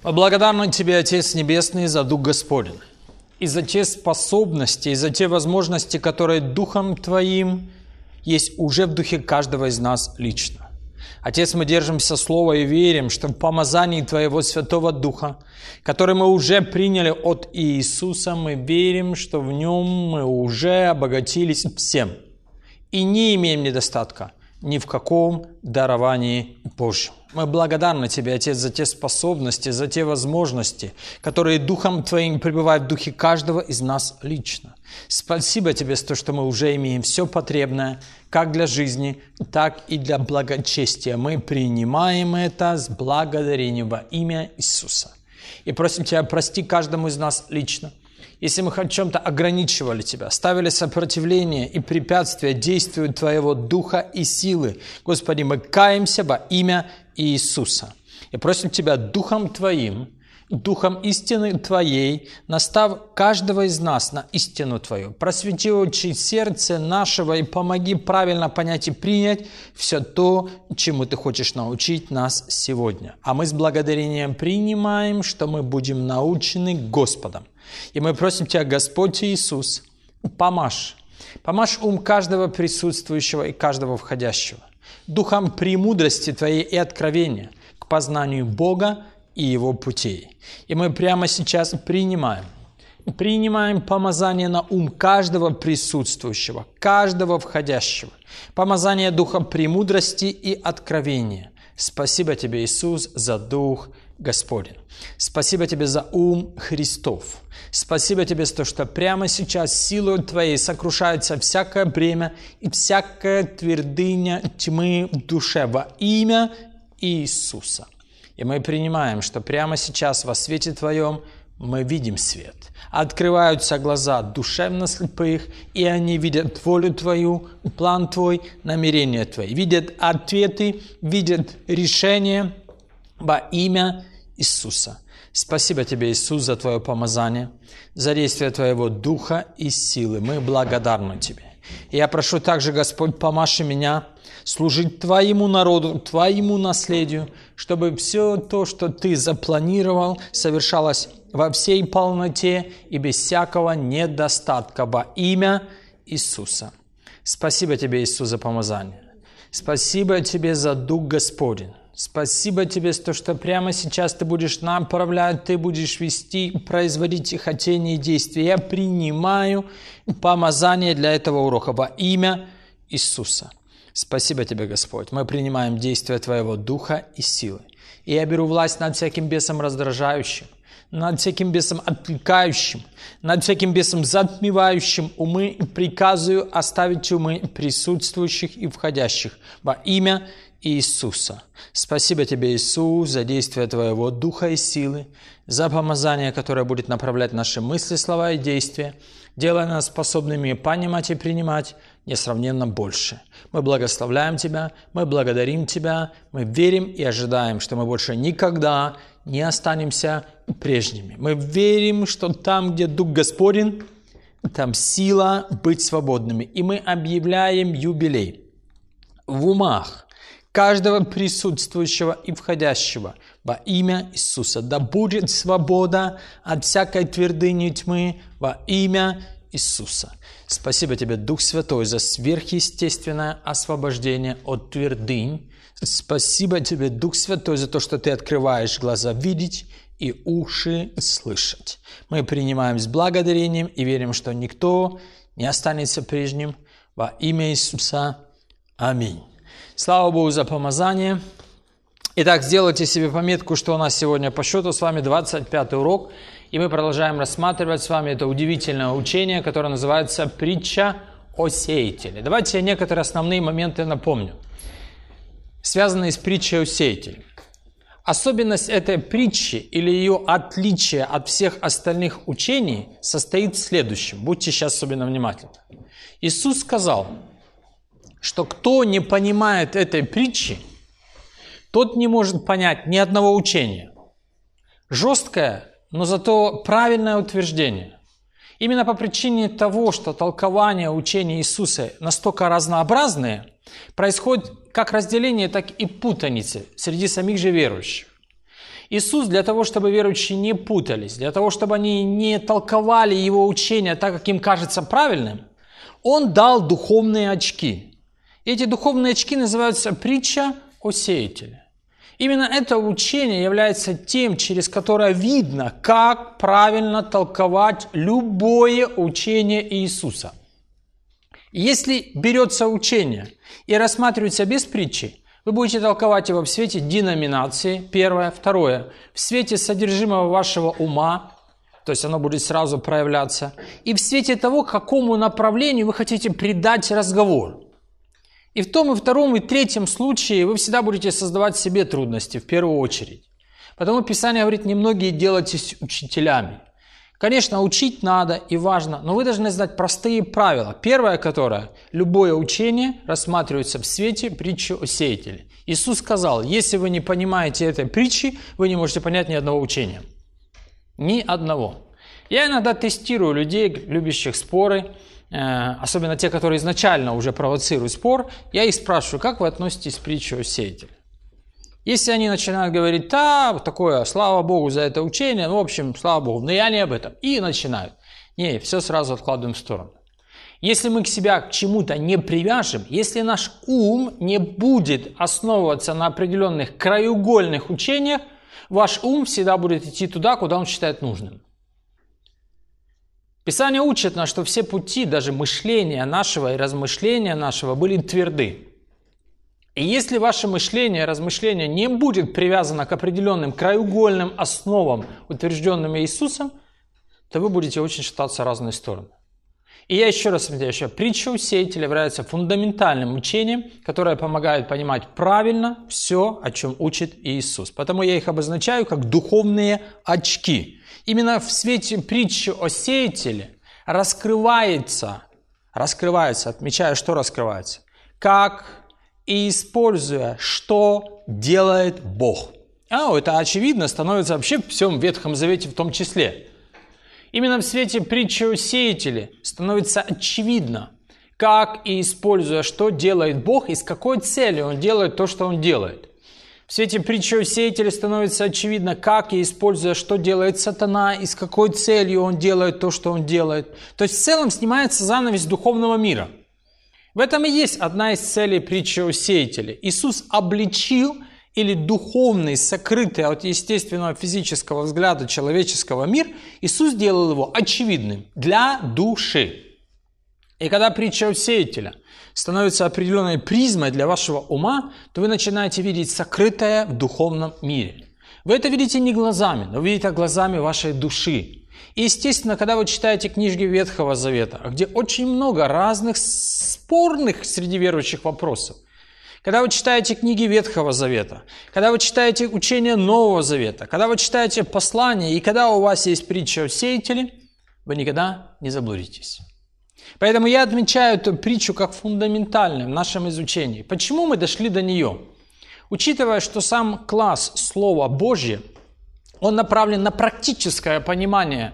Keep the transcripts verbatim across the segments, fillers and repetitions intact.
Мы благодарны Тебе, Отец Небесный, за Дух Господень, и за те способности, и за те возможности, которые Духом Твоим есть уже в духе каждого из нас лично. Отец, мы держимся Слова и верим, что в помазании Твоего Святого Духа, который мы уже приняли от Иисуса, мы верим, что в Нем мы уже обогатились всем и не имеем недостатка ни в каком даровании Божьем. Мы благодарны Тебе, Отец, за те способности, за те возможности, которые Духом Твоим пребывают в духе каждого из нас лично. Спасибо Тебе за то, что мы уже имеем все потребное, как для жизни, так и для благочестия. Мы принимаем это с благодарением во имя Иисуса. И просим Тебя, прости каждому из нас лично. Если мы в чем-то ограничивали Тебя, ставили сопротивление и препятствия действию Твоего Духа и силы, Господи, мы каемся во имя Иисуса. И просим Тебя Духом Твоим, Духом истины Твоей, настав каждого из нас на истину Твою. Просвети очи сердца нашего и помоги правильно понять и принять все то, чему Ты хочешь научить нас сегодня. А мы с благодарением принимаем, что мы будем научены Господом. И мы просим Тебя, Господь Иисус, помажь. Помажь ум каждого присутствующего и каждого входящего. Духом премудрости Твоей и откровения к познанию Бога и Его путей. И мы прямо сейчас принимаем, принимаем помазание на ум каждого присутствующего, каждого входящего. Помазание Духа премудрости и откровения. Спасибо Тебе, Иисус, за Дух Господень. Спасибо Тебе за ум Христов. Спасибо Тебе за то, что прямо сейчас силой Твоей сокрушается всякое бремя и всякая твердыня тьмы в душе во имя Иисуса. И мы принимаем, что прямо сейчас во свете Твоем мы видим свет. Открываются глаза душевно слепых, и они видят волю Твою, план Твой, намерения Твои. Видят ответы, видят решения во имя Иисуса. Спасибо Тебе, Иисус, за Твое помазание, за действие Твоего Духа и силы. Мы благодарны Тебе. И я прошу также, Господь, помажь меня служить Твоему народу, Твоему наследию, чтобы все то, что Ты запланировал, совершалось во всей полноте и без всякого недостатка во имя Иисуса. Спасибо Тебе, Иисус, за помазание. Спасибо Тебе за Дух Господень. Спасибо Тебе за то, что прямо сейчас Ты будешь направлять, Ты будешь вести, производить хотения и действия. Я принимаю помазание для этого урока во имя Иисуса. Спасибо Тебе, Господь. Мы принимаем действия Твоего Духа и силы. И я беру власть над всяким бесом раздражающим, над всяким бесом отвлекающим, над всяким бесом затмевающим умы, и приказываю оставить умы присутствующих и входящих во имя Иисуса. Спасибо Тебе, Иисус, за действие Твоего Духа и силы, за помазание, которое будет направлять наши мысли, слова и действия, делая нас способными понимать и принимать несравненно больше. Мы благословляем Тебя, мы благодарим Тебя, мы верим и ожидаем, что мы больше никогда не останемся прежними. Мы верим, что там, где Дух Господень, там сила быть свободными. И мы объявляем юбилей в умах каждого присутствующего и входящего во имя Иисуса. Да будет свобода от всякой твердыни тьмы во имя Иисуса. Спасибо Тебе, Дух Святой, за сверхъестественное освобождение от твердынь. Спасибо Тебе, Дух Святой, за то, что Ты открываешь глаза видеть и уши слышать. Мы принимаем с благодарением и верим, что никто не останется прежним во имя Иисуса. Аминь. Слава Богу за помазание. Итак, сделайте себе пометку, что у нас сегодня по счету с вами двадцать пятый урок. И мы продолжаем рассматривать с вами это удивительное учение, которое называется «Притча о сеятеле». Давайте я некоторые основные моменты напомню, связанные с притчей о сеятеле. Особенность этой притчи или ее отличие от всех остальных учений состоит в следующем. Будьте сейчас особенно внимательны. Иисус сказал, что кто не понимает этой притчи, тот не может понять ни одного учения. Жесткое, но зато правильное утверждение. Именно по причине того, что толкования учения Иисуса настолько разнообразные, происходит как разделение, так и путаница среди самих же верующих. Иисус для того, чтобы верующие не путались, для того, чтобы они не толковали Его учение так, как им кажется правильным, Он дал духовные очки. Эти духовные очки называются притча о сеятеле. Именно это учение является тем, через которое видно, как правильно толковать любое учение Иисуса. Если берется учение и рассматривается без притчи, вы будете толковать его в свете деноминации, первое. Второе, в свете содержимого вашего ума, то есть оно будет сразу проявляться, и в свете того, какому направлению вы хотите придать разговор. И в том, и втором, и третьем случае вы всегда будете создавать себе трудности в первую очередь. Потому Писание говорит, немногие делайтесь учителями. Конечно, учить надо и важно, но вы должны знать простые правила. Первое, которое, любое учение рассматривается в свете притчи о сеятеле. Иисус сказал, если вы не понимаете этой притчи, вы не можете понять ни одного учения. Ни одного. Я иногда тестирую людей, любящих споры, особенно те, которые изначально уже провоцируют спор, я их спрашиваю, как вы относитесь к притче о сеятеле? Если они начинают говорить, да, такое, слава Богу за это учение, ну, в общем, слава Богу, но я не об этом, и начинают. Не, все сразу откладываем в сторону. Если мы к себя к чему-то не привяжем, если наш ум не будет основываться на определенных краеугольных учениях, ваш ум всегда будет идти туда, куда он считает нужным. Писание учит нас, что все пути, даже мышления нашего и размышления нашего были тверды. И если ваше мышление и размышление не будет привязано к определенным краеугольным основам, утвержденным Иисусом, то вы будете очень шататься в разные стороны. И я еще раз отмечаю, притча о сеятеле является фундаментальным учением, которое помогает понимать правильно все, о чем учит Иисус. Потому я их обозначаю как духовные очки. Именно в свете притчи о сеятеле раскрывается, раскрывается, отмечаю, что раскрывается, как и используя, что делает Бог. А, это очевидно становится вообще в всем Ветхом Завете в том числе. Именно в свете притчи о сеятеле становится очевидно, как и используя, что делает Бог и с какой целью Он делает то, что Он делает. В свете притчи о сеятеле становится очевидно, как и используя, что делает сатана и с какой целью он делает то, что он делает. То есть в целом снимается занавес духовного мира. В этом и есть одна из целей притчи о сеятеле. Иисус обличил или духовный, сокрытый от естественного физического взгляда человеческого мир, Иисус делал его очевидным для души. И когда притча о сеятеле становится определенной призмой для вашего ума, то вы начинаете видеть сокрытое в духовном мире. Вы это видите не глазами, но вы видите глазами вашей души. И, естественно, когда вы читаете книги Ветхого Завета, где очень много разных спорных среди верующих вопросов, когда вы читаете книги Ветхого Завета, когда вы читаете учение Нового Завета, когда вы читаете послания, и когда у вас есть притча о сеятеле, вы никогда не заблудитесь. Поэтому я отмечаю эту притчу как фундаментальную в нашем изучении. Почему мы дошли до нее? Учитывая, что сам класс Слова Божье, он направлен на практическое понимание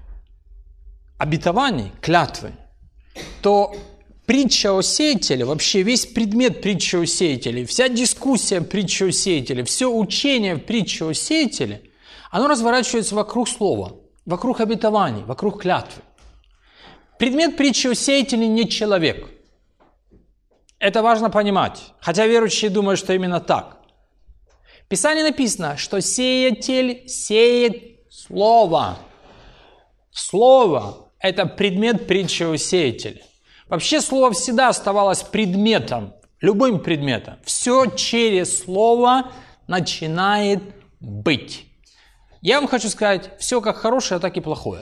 обетований, клятвы, то притча о сеятеле, вообще весь предмет притчи о сеятеле, вся дискуссия притчи о сеятеле, все учение притчи о сеятеле, оно разворачивается вокруг слова, вокруг обетований, вокруг клятвы. Предмет притчи о сеятеле не человек. Это важно понимать, хотя верующие думают, что именно так. В Писании написано, что сеятель сеет слово. Слово – это предмет притчи о сеятеле. Вообще слово всегда оставалось предметом, любым предметом. Все через слово начинает быть. Я вам хочу сказать, все как хорошее, так и плохое.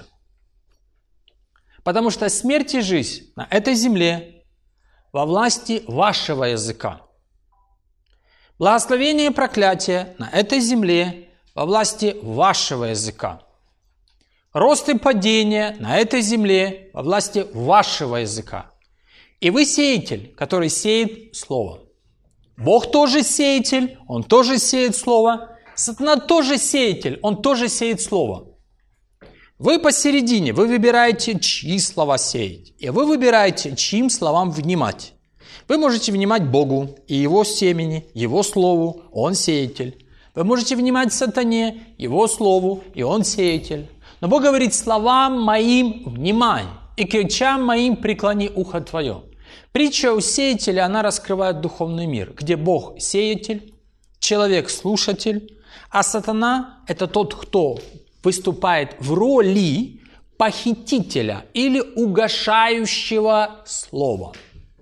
Потому что смерть и жизнь на этой земле во власти вашего языка. Благословение и проклятие на этой земле во власти вашего языка. Рост и падение на этой земле во власти вашего языка. И вы сеятель, который сеет слово. Бог тоже сеятель, Он тоже сеет слово. Сатана тоже сеятель, он тоже сеет слово. Вы посередине, вы выбираете, чьи слова сеять. И вы выбираете, чьим словам внимать. Вы можете внимать Богу и Его семени, Его слову, Он сеятель. Вы можете внимать сатане, его слову, и он сеятель. Но Бог говорит: словам моим внимай, и к речам моим преклони ухо твое. Притча о сеятеле, она раскрывает духовный мир, где Бог сеятель, человек слушатель, а сатана – это тот, кто выступает в роли похитителя или угошающего слова.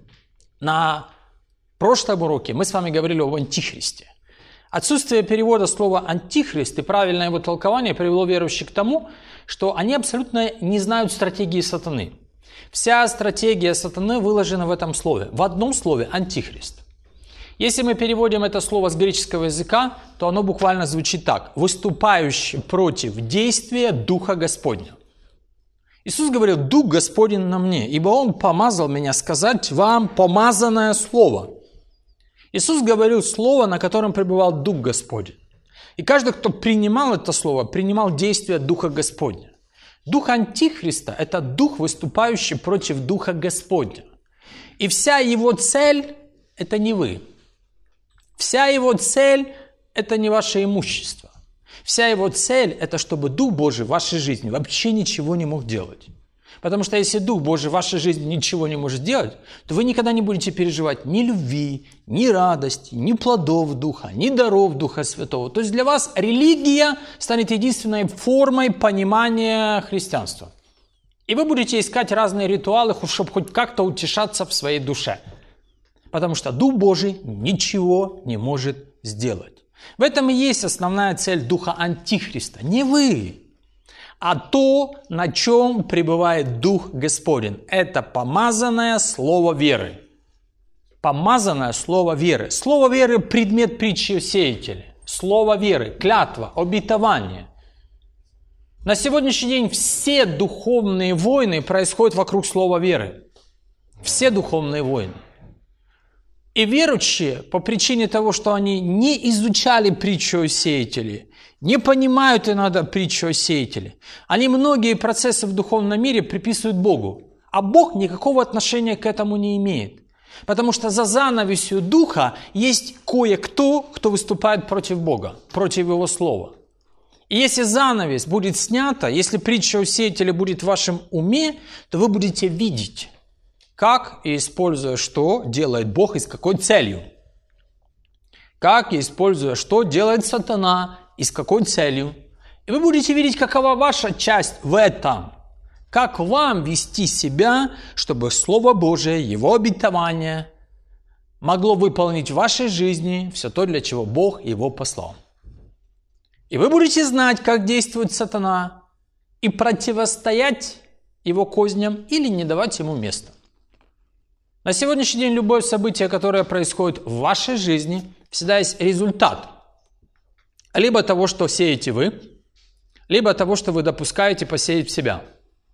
На прошлом уроке мы с вами говорили об антихристе. Отсутствие перевода слова «антихрист» и правильное его толкование привело верующих к тому, что они абсолютно не знают стратегии сатаны. Вся стратегия сатаны выложена в этом слове, в одном слове «антихрист». Если мы переводим это слово с греческого языка, то оно буквально звучит так: «выступающий против действия Духа Господня». Иисус говорил: «Дух Господень на мне, ибо Он помазал меня сказать вам помазанное слово». Иисус говорил слово, на котором пребывал Дух Господень. И каждый, кто принимал это слово, принимал действие Духа Господня. Дух Антихриста – это дух, выступающий против Духа Господня. И вся его цель – это не вы. Вся его цель – это не ваше имущество. Вся его цель – это чтобы Дух Божий в вашей жизни вообще ничего не мог делать. Потому что если Дух Божий в вашей жизни ничего не может делать, то вы никогда не будете переживать ни любви, ни радости, ни плодов Духа, ни даров Духа Святого. То есть для вас религия станет единственной формой понимания христианства. И вы будете искать разные ритуалы, чтобы хоть как-то утешаться в своей душе. Потому что Дух Божий ничего не может сделать. В этом и есть основная цель Духа Антихриста. Не вы, а то, на чем пребывает Дух Господень. Это помазанное слово веры. Помазанное слово веры. Слово веры – предмет притчи о сеятеле. Слово веры, клятва, обетование. На сегодняшний день все духовные войны происходят вокруг слова веры. Все духовные войны. И верующие, по причине того, что они не изучали притчу о сеятеле, не понимают иногда притчу о сеятеле, они многие процессы в духовном мире приписывают Богу. А Бог никакого отношения к этому не имеет. Потому что за занавесью Духа есть кое-кто, кто выступает против Бога, против Его Слова. И если занавес будет снята, если притча о сеятеле будет в вашем уме, то вы будете видеть, как и используя что делает Бог и с какой целью. Как и используя что делает сатана и с какой целью. И вы будете видеть, какова ваша часть в этом. Как вам вести себя, чтобы Слово Божие, Его обетование могло выполнить в вашей жизни все то, для чего Бог Его послал. И вы будете знать, как действует сатана, и противостоять его козням или не давать ему места. На сегодняшний день любое событие, которое происходит в вашей жизни, всегда есть результат. Либо того, что сеете вы, либо того, что вы допускаете посеять в себя.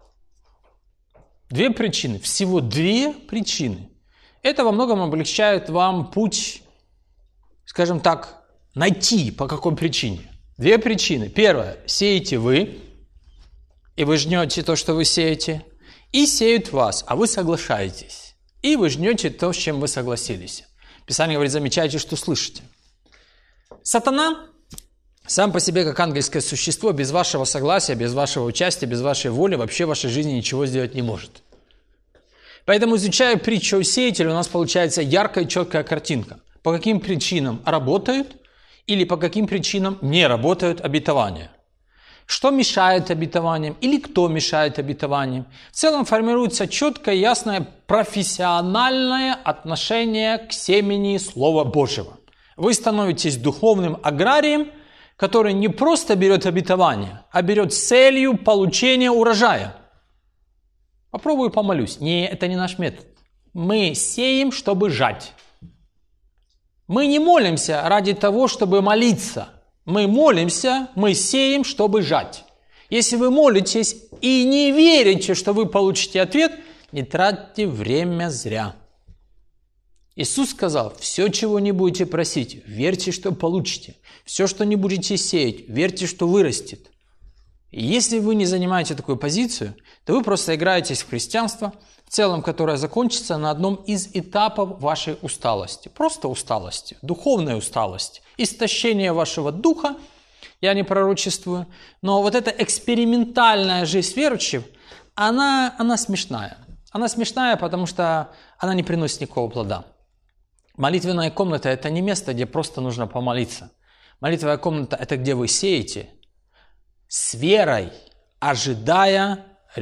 Две причины, всего две причины. Это во многом облегчает вам путь, скажем так, найти, по какой причине. Две причины. Первое, сеете вы, и вы жнете то, что вы сеете, и сеют вас, а вы соглашаетесь. И вы жнете то, с чем вы согласились. Писание говорит: замечайте, что слышите. Сатана сам по себе, как ангельское существо, без вашего согласия, без вашего участия, без вашей воли вообще в вашей жизни ничего сделать не может. Поэтому, изучая притчу о сеятеле, у нас получается яркая и четкая картинка. По каким причинам работают или по каким причинам не работают обетования. Что мешает обетованиям или кто мешает обетованиям. В целом формируется четкое, ясное, профессиональное отношение к семени Слова Божьего. Вы становитесь духовным аграрием, который не просто берет обетование, а берет с целью получения урожая. Попробую помолюсь. Не, это не наш метод. Мы сеем, чтобы жать. Мы не молимся ради того, чтобы молиться. Мы молимся, мы сеем, чтобы жать. Если вы молитесь и не верите, что вы получите ответ, не тратьте время зря. Иисус сказал: все, чего не будете просить, верьте, что получите. Все, что не будете сеять, верьте, что вырастет. И если вы не занимаете такую позицию, то вы просто играетесь в христианство, в целом, которое закончится на одном из этапов вашей усталости. Просто усталости, духовной усталости, истощение вашего духа, я не пророчествую, но вот эта экспериментальная жизнь верующих, она, она смешная. Она смешная, потому что она не приносит никакого плода. Молитвенная комната – это не место, где просто нужно помолиться. Молитвенная комната – это где вы сеете с верой, ожидая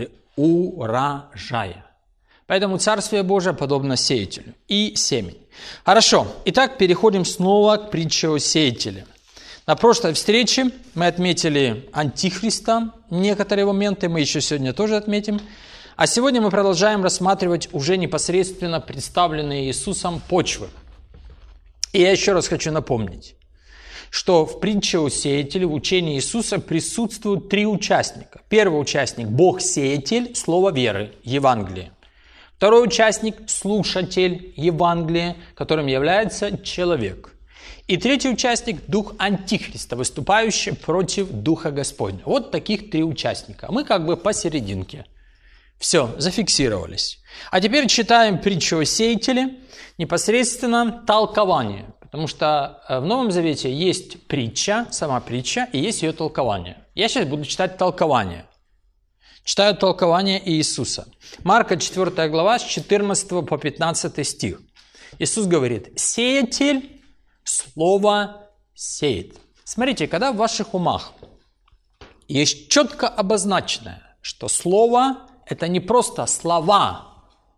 урожая. Поэтому Царствие Божие подобно сеятелю и семени. Хорошо, итак, переходим снова к притче о сеятеле. На прошлой встрече мы отметили Антихриста, некоторые моменты мы еще сегодня тоже отметим. А сегодня мы продолжаем рассматривать уже непосредственно представленные Иисусом почвы. И я еще раз хочу напомнить, что в притче о сеятеле, в учении Иисуса присутствуют три участника. Первый участник – Бог-сеятель, слово веры, Евангелие. Второй участник – слушатель Евангелия, которым является человек. И третий участник – дух Антихриста, выступающий против Духа Господня. Вот таких три участника. Мы как бы посерединке. Все, зафиксировались. А теперь читаем притчу о сеятеле, непосредственно толкование. Потому что в Новом Завете есть притча, сама притча, и есть ее толкование. Я сейчас буду читать толкование. Читаю толкование Иисуса. Марка четвёртая глава, с четырнадцатого по пятнадцатый стих. Иисус говорит: «Сеятель слово сеет». Смотрите, когда в ваших умах есть четко обозначенное, что слово – это не просто слова.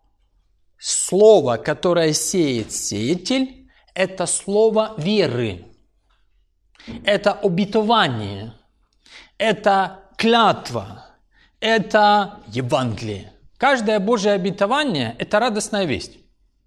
Слово, которое сеет сеятель, это слово веры. Это обетование. Это клятва. Это Евангелие. Каждое Божье обетование – это радостная весть.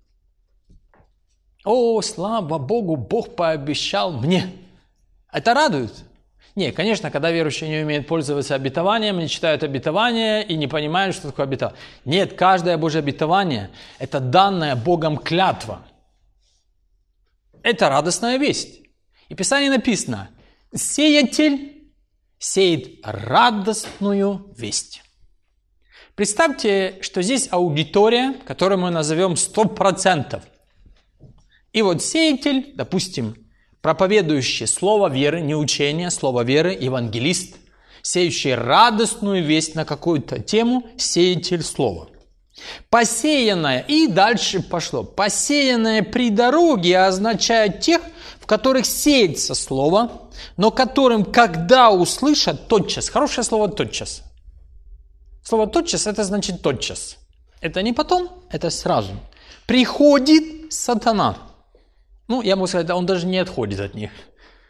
О, слава Богу, Бог пообещал мне. Это радует? Не, конечно, когда верующие не умеют пользоваться обетованием, не читают обетование и не понимают, что такое обетование. Нет, каждое Божье обетование – это данная Богом клятва. Это радостная весть. И в Писании написано: «Сеятель сеет радостную весть». Представьте, что здесь аудитория, которую мы назовем сто процентов. И вот сеятель, допустим, проповедующий слово веры, не учение, слово веры, евангелист, сеющий радостную весть на какую-то тему, сеятель слова. Посеянное, и дальше пошло, посеянное при дороге означает тех, в которых сеется слово, но которым, когда услышат, тотчас. Хорошее слово «тотчас». Слово «тотчас» – это значит «тотчас». Это не потом, это сразу. Приходит сатана. Ну, я могу сказать, он даже не отходит от них.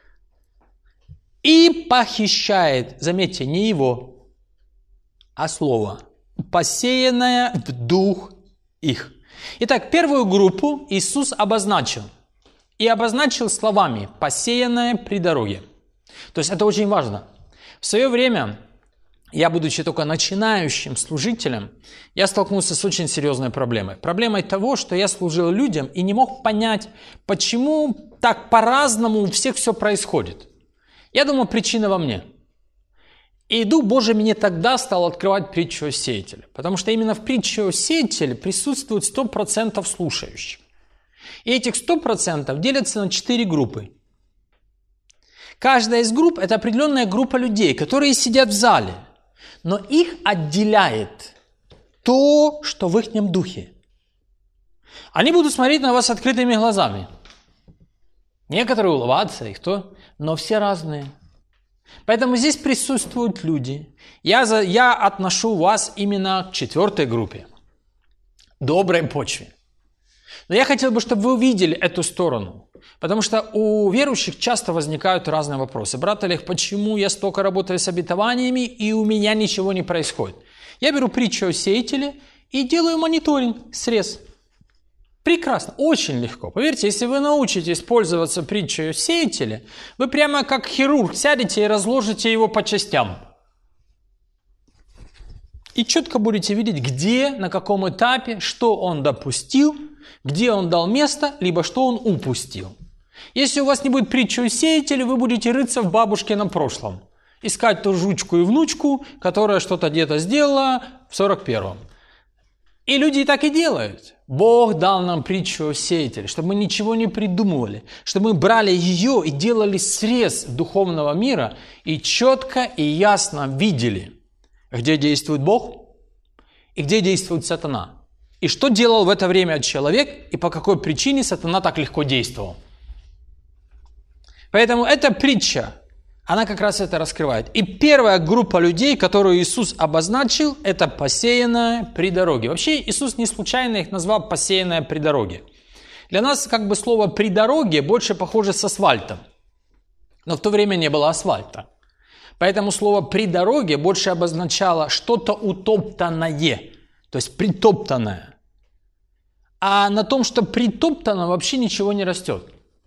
И похищает, заметьте, не его, а слово, посеянное в дух их. Итак, первую группу Иисус обозначил. И обозначил словами «посеянное при дороге». То есть это очень важно. В свое время, я, будучи только начинающим служителем, я столкнулся с очень серьезной проблемой. Проблемой того, что я служил людям и не мог понять, почему так по-разному у всех все происходит. Я думал, причина во мне. И Дух Божий мне тогда стал открывать притчу о сеятеле. Потому что именно в притче о сеятеле присутствует сто процентов слушающих. И этих сто процентов делятся на четыре группы. Каждая из групп – это определенная группа людей, которые сидят в зале. Но их отделяет то, что в их духе. Они будут смотреть на вас открытыми глазами. Некоторые улыбаться, и кто, но все разные. Поэтому здесь присутствуют люди. Я, за, я отношу вас именно к четвертой группе. Доброй почве. Но я хотел бы, чтобы вы увидели эту сторону. Потому что у верующих часто возникают разные вопросы. Брат Олег, почему я столько работаю с обетованиями, и у меня ничего не происходит? Я беру притчу о сеятеле и делаю мониторинг, срез. Прекрасно, очень легко. Поверьте, если вы научитесь пользоваться притчей о сеятеле, вы прямо как хирург сядете и разложите его по частям. И четко будете видеть, где, на каком этапе, что он допустил, где он дал место, либо что он упустил. Если у вас не будет притчи о сеятеле, вы будете рыться в бабушкином прошлом. Искать ту жучку и внучку, которая что-то где-то сделала в сорок первом. И люди так и делают. Бог дал нам притчу о сеятеле, чтобы мы ничего не придумывали, чтобы мы брали ее и делали срез духовного мира и четко и ясно видели, где действует Бог и где действует сатана. И что делал в это время человек и по какой причине сатана так легко действовал. Поэтому эта притча, она как раз это раскрывает. И первая группа людей, которую Иисус обозначил, это посеянная при дороге. Вообще Иисус не случайно их назвал посеянная при дороге. Для нас как бы слово «при дороге» больше похоже с асфальтом. Но в то время не было асфальта. Поэтому слово «при дороге» больше обозначало что-то утоптанное, то есть притоптанное. А на том, что притоптано, вообще ничего не растет.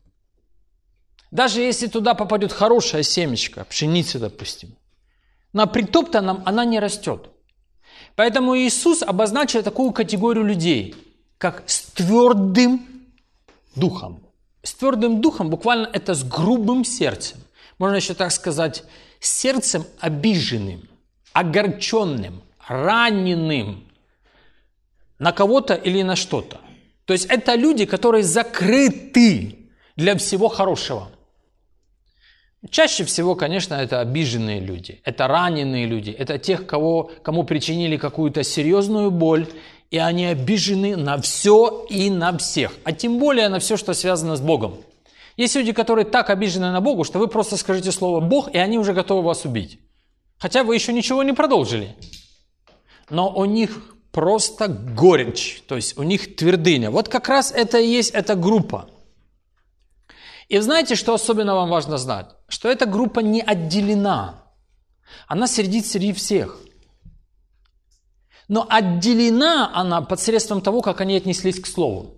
Даже если туда попадет хорошая семечка, пшеница, допустим, на притоптанном она не растет. Поэтому Иисус обозначил такую категорию людей, как с твердым духом. С твердым духом буквально это с грубым сердцем. Можно еще так сказать, сердцем обиженным, огорченным, раненым на кого-то или на что-то. То есть это люди, которые закрыты для всего хорошего. Чаще всего, конечно, это обиженные люди, это раненые люди, это тех, кого, кому причинили какую-то серьезную боль, и они обижены на все и на всех, а тем более на все, что связано с Богом. Есть люди, которые так обижены на Бога, что вы просто скажете слово «Бог», и они уже готовы вас убить. Хотя вы еще ничего не продолжили. Но у них просто горечь, то есть у них твердыня. Вот как раз это и есть эта группа. И знаете, что особенно вам важно знать? Что эта группа не отделена. Она сидит среди всех. Но отделена она посредством того, как они отнеслись к Слову.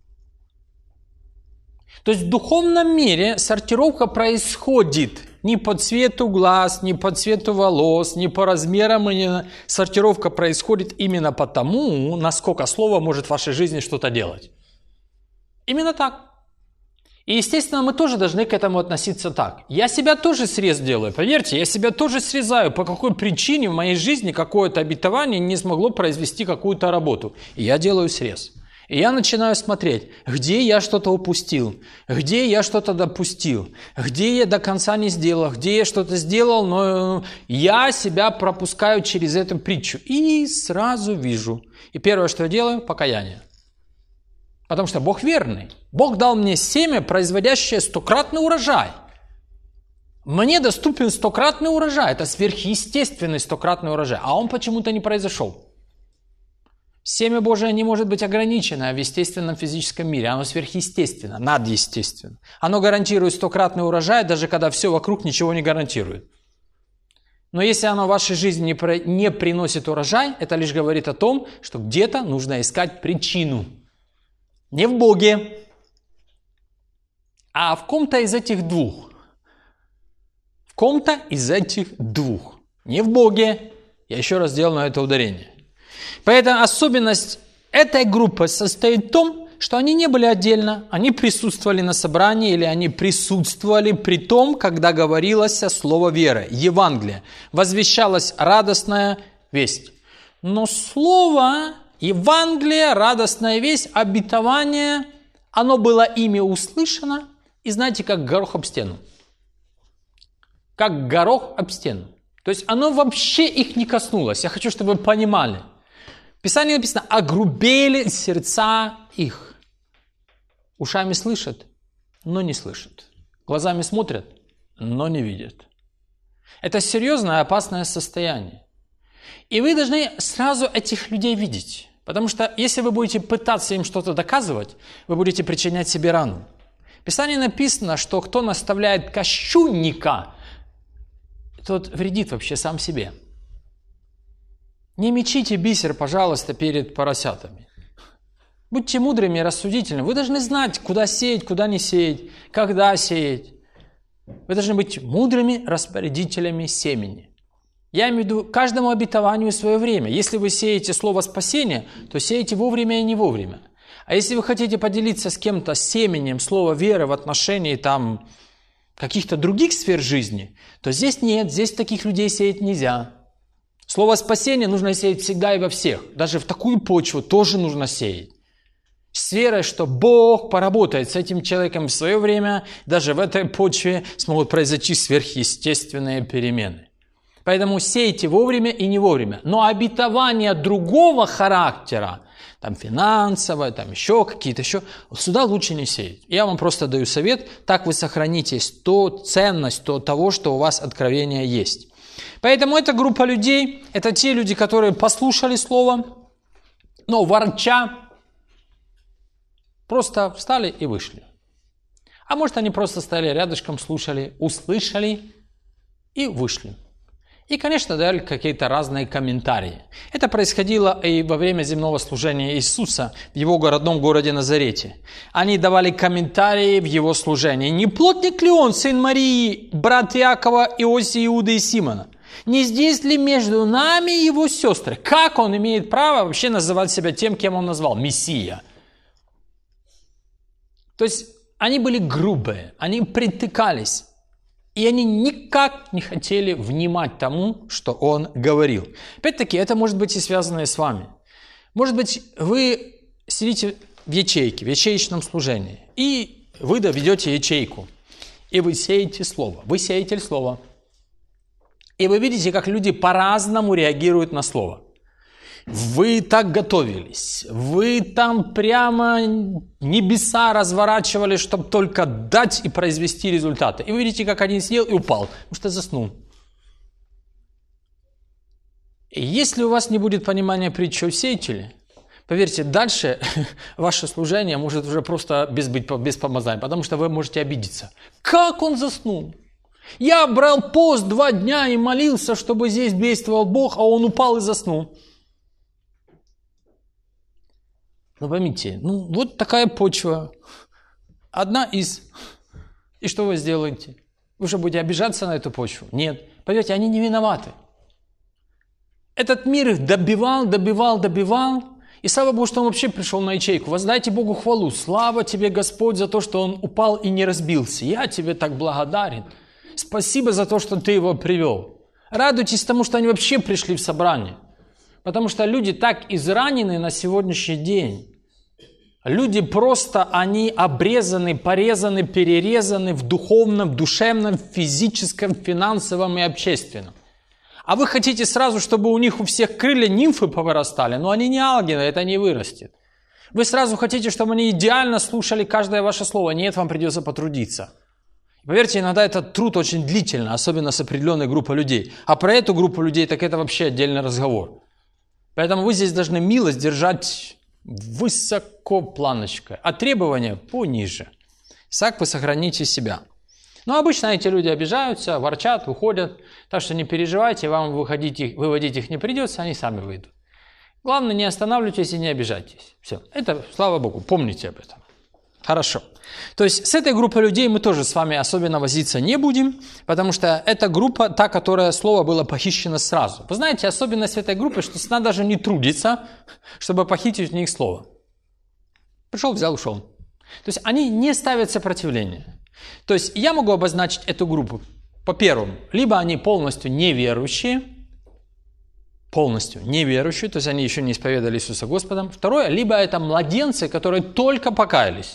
То есть в духовном мире сортировка происходит не по цвету глаз, не по цвету волос, не по размерам. Сортировка происходит именно потому, насколько Слово может в вашей жизни что-то делать. Именно так. И, естественно, мы тоже должны к этому относиться так. Я себя тоже срез делаю, поверьте, я себя тоже срезаю. По какой причине в моей жизни какое-то обетование не смогло произвести какую-то работу. И я делаю срез. И я начинаю смотреть, где я что-то упустил, где я что-то допустил, где я до конца не сделал, где я что-то сделал, но я себя пропускаю через эту притчу. И сразу вижу. И первое, что я делаю, покаяние. Потому что Бог верный. Бог дал мне семя, производящее стократный урожай. Мне доступен стократный урожай. Это сверхъестественный стократный урожай. А он почему-то не произошел. Семя Божие не может быть ограничено в естественном физическом мире. Оно сверхъестественно, надъестественно. Оно гарантирует стократный урожай, даже когда все вокруг ничего не гарантирует. Но если оно в вашей жизни не, про... не приносит урожай, это лишь говорит о том, что где-то нужно искать причину. Не в Боге, а в ком-то из этих двух. В ком-то из этих двух. Не в Боге. Я еще раз делаю на это ударение. Поэтому особенность этой группы состоит в том, что они не были отдельно. Они присутствовали на собрании или они присутствовали при том, когда говорилось слово веры, Евангелие. Возвещалась радостная весть. Но слово Евангелие, радостная весть, обетование, оно было ими услышано, и знаете, как горох об стену. Как горох об стену. То есть оно вообще их не коснулось. Я хочу, чтобы вы понимали. В Писании написано, огрубели сердца их. Ушами слышат, но не слышат. Глазами смотрят, но не видят. Это серьезное, опасное состояние. И вы должны сразу этих людей видеть. Потому что если вы будете пытаться им что-то доказывать, вы будете причинять себе рану. В Писании написано, что кто наставляет кощунника, тот вредит вообще сам себе. Не мечите бисер, пожалуйста, перед поросятами. Будьте мудрыми и рассудительными. Вы должны знать, куда сеять, куда не сеять, когда сеять. Вы должны быть мудрыми распорядителями семени. Я имею в виду каждому обетованию свое время. Если вы сеете слово спасения, то сеете вовремя и не вовремя. А если вы хотите поделиться с кем-то семенем слова веры в отношении там, каких-то других сфер жизни, то здесь нет, здесь таких людей сеять нельзя. Слово спасения нужно сеять всегда и во всех. Даже в такую почву тоже нужно сеять. С верой, что Бог поработает с этим человеком в свое время, даже в этой почве смогут произойти сверхъестественные перемены. Поэтому сейте вовремя и не вовремя. Но обетование другого характера, там финансовое, там еще какие-то еще, сюда лучше не сеять. Я вам просто даю совет, так вы сохраните то ценность то, того, что у вас откровение есть. Поэтому эта группа людей, это те люди, которые послушали слово, но ворча, просто встали и вышли. А может, они просто стояли рядышком, слушали, услышали и вышли. И, конечно, дали какие-то разные комментарии. Это происходило и во время земного служения Иисуса в его родном городе Назарете. Они давали комментарии в его служении. Не плотник ли он, сын Марии, брат Иакова, Иосии, Иуды и Симона? Не здесь ли между нами его сестры? Как он имеет право вообще называть себя тем, кем он назвал? Мессия. То есть они были грубые, они притыкались. И они никак не хотели внимать тому, что он говорил. Опять-таки, это может быть и связано и с вами. Может быть, вы сидите в ячейке, в ячеечном служении, и вы доведете ячейку, и вы сеете слово. Вы сеятель слова. И вы видите, как люди по-разному реагируют на слово. Вы так готовились, вы там прямо небеса разворачивали, чтобы только дать и произвести результаты. И вы видите, как один съел и упал, потому что заснул. И если у вас не будет понимания притчи о сеятеле, поверьте, дальше ваше служение может уже просто без, быть, без помазания, потому что вы можете обидеться. Как он заснул? Я брал пост два дня и молился, чтобы здесь действовал Бог, а он упал и заснул. Ну, поймите, ну, вот такая почва. Одна из. И что вы сделаете? Вы же будете обижаться на эту почву? Нет. Поверьте, они не виноваты. Этот мир их добивал, добивал, добивал. И слава Богу, что он вообще пришел на ячейку. Воздайте Богу хвалу. Слава тебе, Господь, за то, что он упал и не разбился. Я тебе так благодарен. Спасибо за то, что ты его привел. Радуйтесь тому, что они вообще пришли в собрание. Потому что люди так изранены на сегодняшний день. Люди просто, они обрезаны, порезаны, перерезаны в духовном, душевном, физическом, финансовом и общественном. А вы хотите сразу, чтобы у них у всех крылья нимфы повырастали, но они не ангелы, это не вырастет. Вы сразу хотите, чтобы они идеально слушали каждое ваше слово. Нет, вам придется потрудиться. Поверьте, иногда этот труд очень длительный, особенно с определенной группой людей. А про эту группу людей, так это вообще отдельный разговор. Поэтому вы здесь должны милость держать высоко планочкой, а требования пониже. Так вы сохраните себя. Но обычно эти люди обижаются, ворчат, уходят. Так что не переживайте, вам выходить их, выводить их не придется, они сами выйдут. Главное, не останавливайтесь и не обижайтесь. Все. Это, слава Богу, помните об этом. Хорошо. То есть с этой группой людей мы тоже с вами особенно возиться не будем, потому что эта группа, та, которая слово было похищено сразу. Вы знаете, особенность этой группы, что она даже не трудится, чтобы похитить у них слово. Пришел, взял, ушел. То есть они не ставят сопротивления. То есть я могу обозначить эту группу по первому. Либо они полностью неверующие, полностью неверующие, то есть они еще не исповедали Иисуса Господом. Второе, либо это младенцы, которые только покаялись.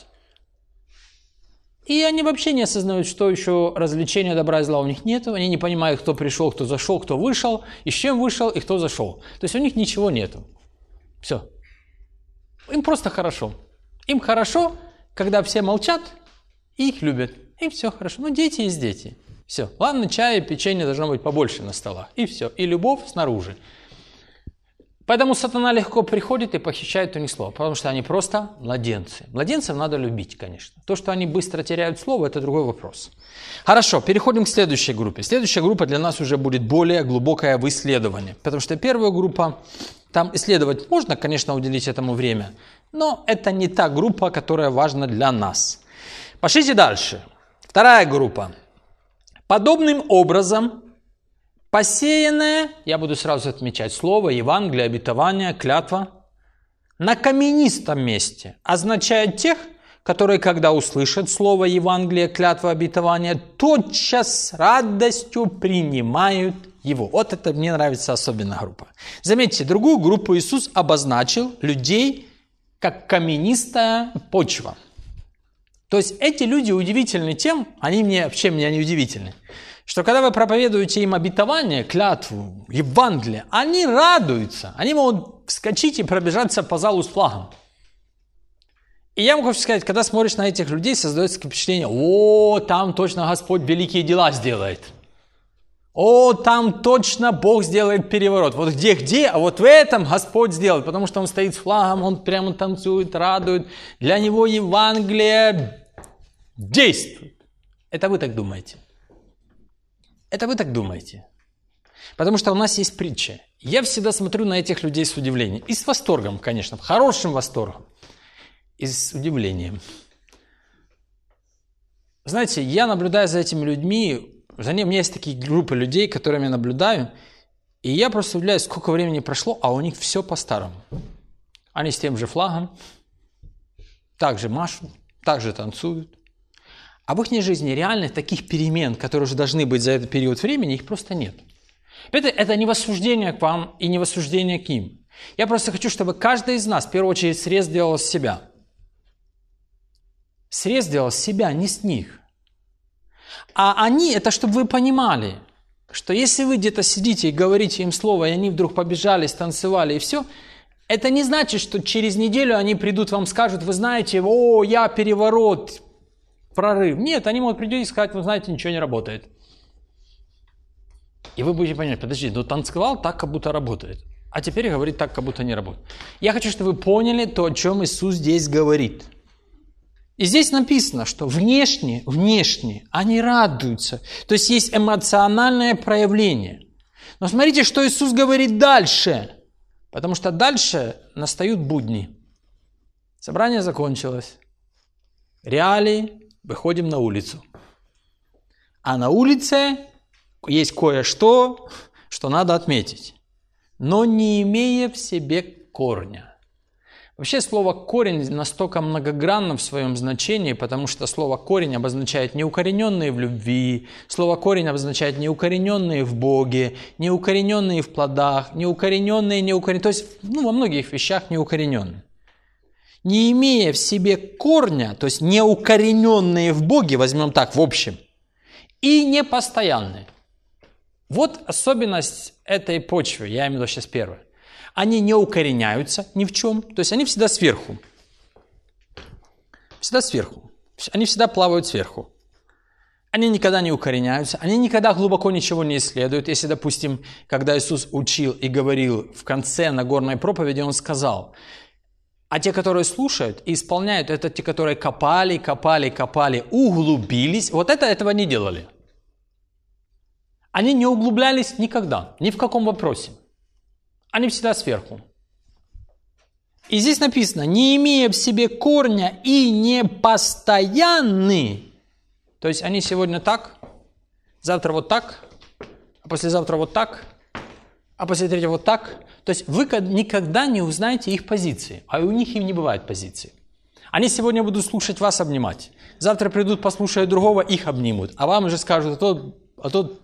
И они вообще не осознают, что еще развлечения добра и зла у них нет. Они не понимают, кто пришел, кто зашел, кто вышел, и с чем вышел, и кто зашел. То есть у них ничего нету. Все. Им просто хорошо. Им хорошо, когда все молчат и их любят. Им все хорошо. Ну, дети есть дети. Все. Ладно, чая и печенье должно быть побольше на столах. И все. И любовь снаружи. Поэтому сатана легко приходит и похищает у них слово, потому что они просто младенцы. Младенцев надо любить, конечно. То, что они быстро теряют слово, это другой вопрос. Хорошо, переходим к следующей группе. Следующая группа для нас уже будет более глубокое в исследовании, потому что первая группа, там исследовать можно, конечно, уделить этому время, но это не та группа, которая важна для нас. Пошлите дальше. Вторая группа. Подобным образом посеянное, я буду сразу отмечать слово, Евангелие, обетование, клятва, на каменистом месте означает тех, которые, когда услышат слово Евангелия, клятва обетования, тотчас с радостью принимают его. Вот это мне нравится особенно группа. Заметьте, другую группу Иисус обозначил людей как каменистая почва. То есть эти люди удивительны тем, они мне, вообще мне не удивительны, что когда вы проповедуете им обетование, клятву, Евангелие, они радуются, они могут вскочить и пробежаться по залу с флагом. И я могу сказать, когда смотришь на этих людей, создается впечатление: о, там точно Господь великие дела сделает. О, там точно Бог сделает переворот. Вот где-где, а вот в этом Господь сделает, потому что Он стоит с флагом, Он прямо танцует, радует. Для Него Евангелие действует. Это вы так думаете? Это вы так думаете? Потому что у нас есть притча. Я всегда смотрю на этих людей с удивлением. И с восторгом, конечно, хорошим восторгом. И с удивлением. Знаете, я наблюдаю за этими людьми, за ним, у меня есть такие группы людей, которыми я наблюдаю, и я просто удивляюсь, сколько времени прошло, а у них все по-старому. Они с тем же флагом, так же машут, так же танцуют. А в их жизни реальных таких перемен, которые уже должны быть за этот период времени, их просто нет. Это, это не в осуждение к вам и не в осуждение к ним. Я просто хочу, чтобы каждый из нас в первую очередь срез делал с себя. Срез делал с себя, не с них. А они, это чтобы вы понимали, что если вы где-то сидите и говорите им слово, и они вдруг побежали, станцевали и все, это не значит, что через неделю они придут, вам скажут: вы знаете, о, я переворот, прорыв. Нет, они могут прийти и сказать: вы знаете, ничего не работает. И вы будете понимать: подожди, ну танцевал так, как будто работает, а теперь говорит так, как будто не работает. Я хочу, чтобы вы поняли то, о чем Иисус здесь говорит. И здесь написано, что внешне, внешне они радуются. То есть есть эмоциональное проявление. Но смотрите, что Иисус говорит дальше. Потому что дальше настают будни. Собрание закончилось. Реалии, выходим на улицу. А на улице есть кое-что, что надо отметить. Но не имея в себе корня. Вообще слово «корень» настолько многогранно в своем значении, потому что слово «корень» обозначает неукорененные в любви, слово «корень» обозначает неукорененные в Боге, неукорененные в плодах, неукорененные, неукорененные, то есть ну, во многих вещах неукорененные. Не имея в себе корня, то есть неукорененные в Боге, возьмем так в общем, и непостоянные. Вот особенность этой почвы, я имею в виду сейчас первое. Они не укореняются ни в чем, то есть они всегда сверху. Всегда сверху. Они всегда плавают сверху. Они никогда не укореняются, они никогда глубоко ничего не исследуют. Если, допустим, когда Иисус учил и говорил в конце Нагорной проповеди, Он сказал: а те, которые слушают и исполняют, это те, которые копали, копали, копали, углубились. Вот это этого не делали. Они не углублялись никогда, ни в каком вопросе. Они всегда сверху. И здесь написано: не имея в себе корня и не постоянны. То есть они сегодня так, завтра вот так, а послезавтра вот так, а после третьего вот так. То есть вы никогда не узнаете их позиции, а у них и не бывает позиции. Они сегодня будут слушать вас, обнимать. Завтра придут, послушают другого, их обнимут. А вам уже скажут: а тот, а тот.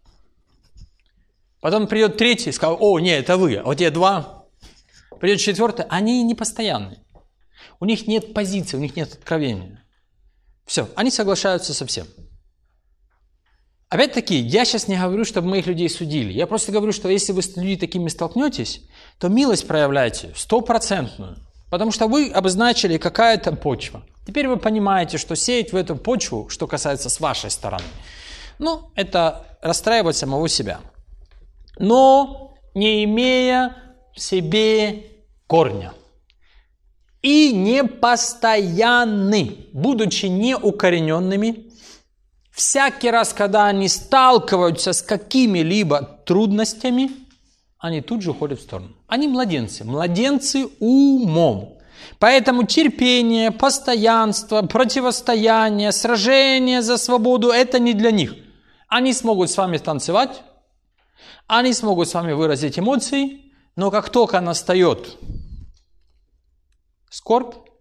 Потом придет третий, скажет: о, нет, это вы, а вот те два. Придет четвертый, они не постоянные. У них нет позиции, у них нет откровения. Все, они соглашаются со всем. Опять-таки, я сейчас не говорю, чтобы моих людей судили. Я просто говорю, что если вы с людьми такими столкнетесь, то милость проявляйте стопроцентную. Потому что вы обозначили какая-то почва. Теперь вы понимаете, что сеять в эту почву, что касается с вашей стороны, ну, это расстраивать самого себя. Но не имея в себе корня и непостоянны, будучи неукорененными, всякий раз, когда они сталкиваются с какими-либо трудностями, они тут же уходят в сторону. Они младенцы, младенцы умом. Поэтому терпение, постоянство, противостояние, сражение за свободу – это не для них. Они смогут с вами танцевать, они смогут с вами выразить эмоции, но как только настает скорбь,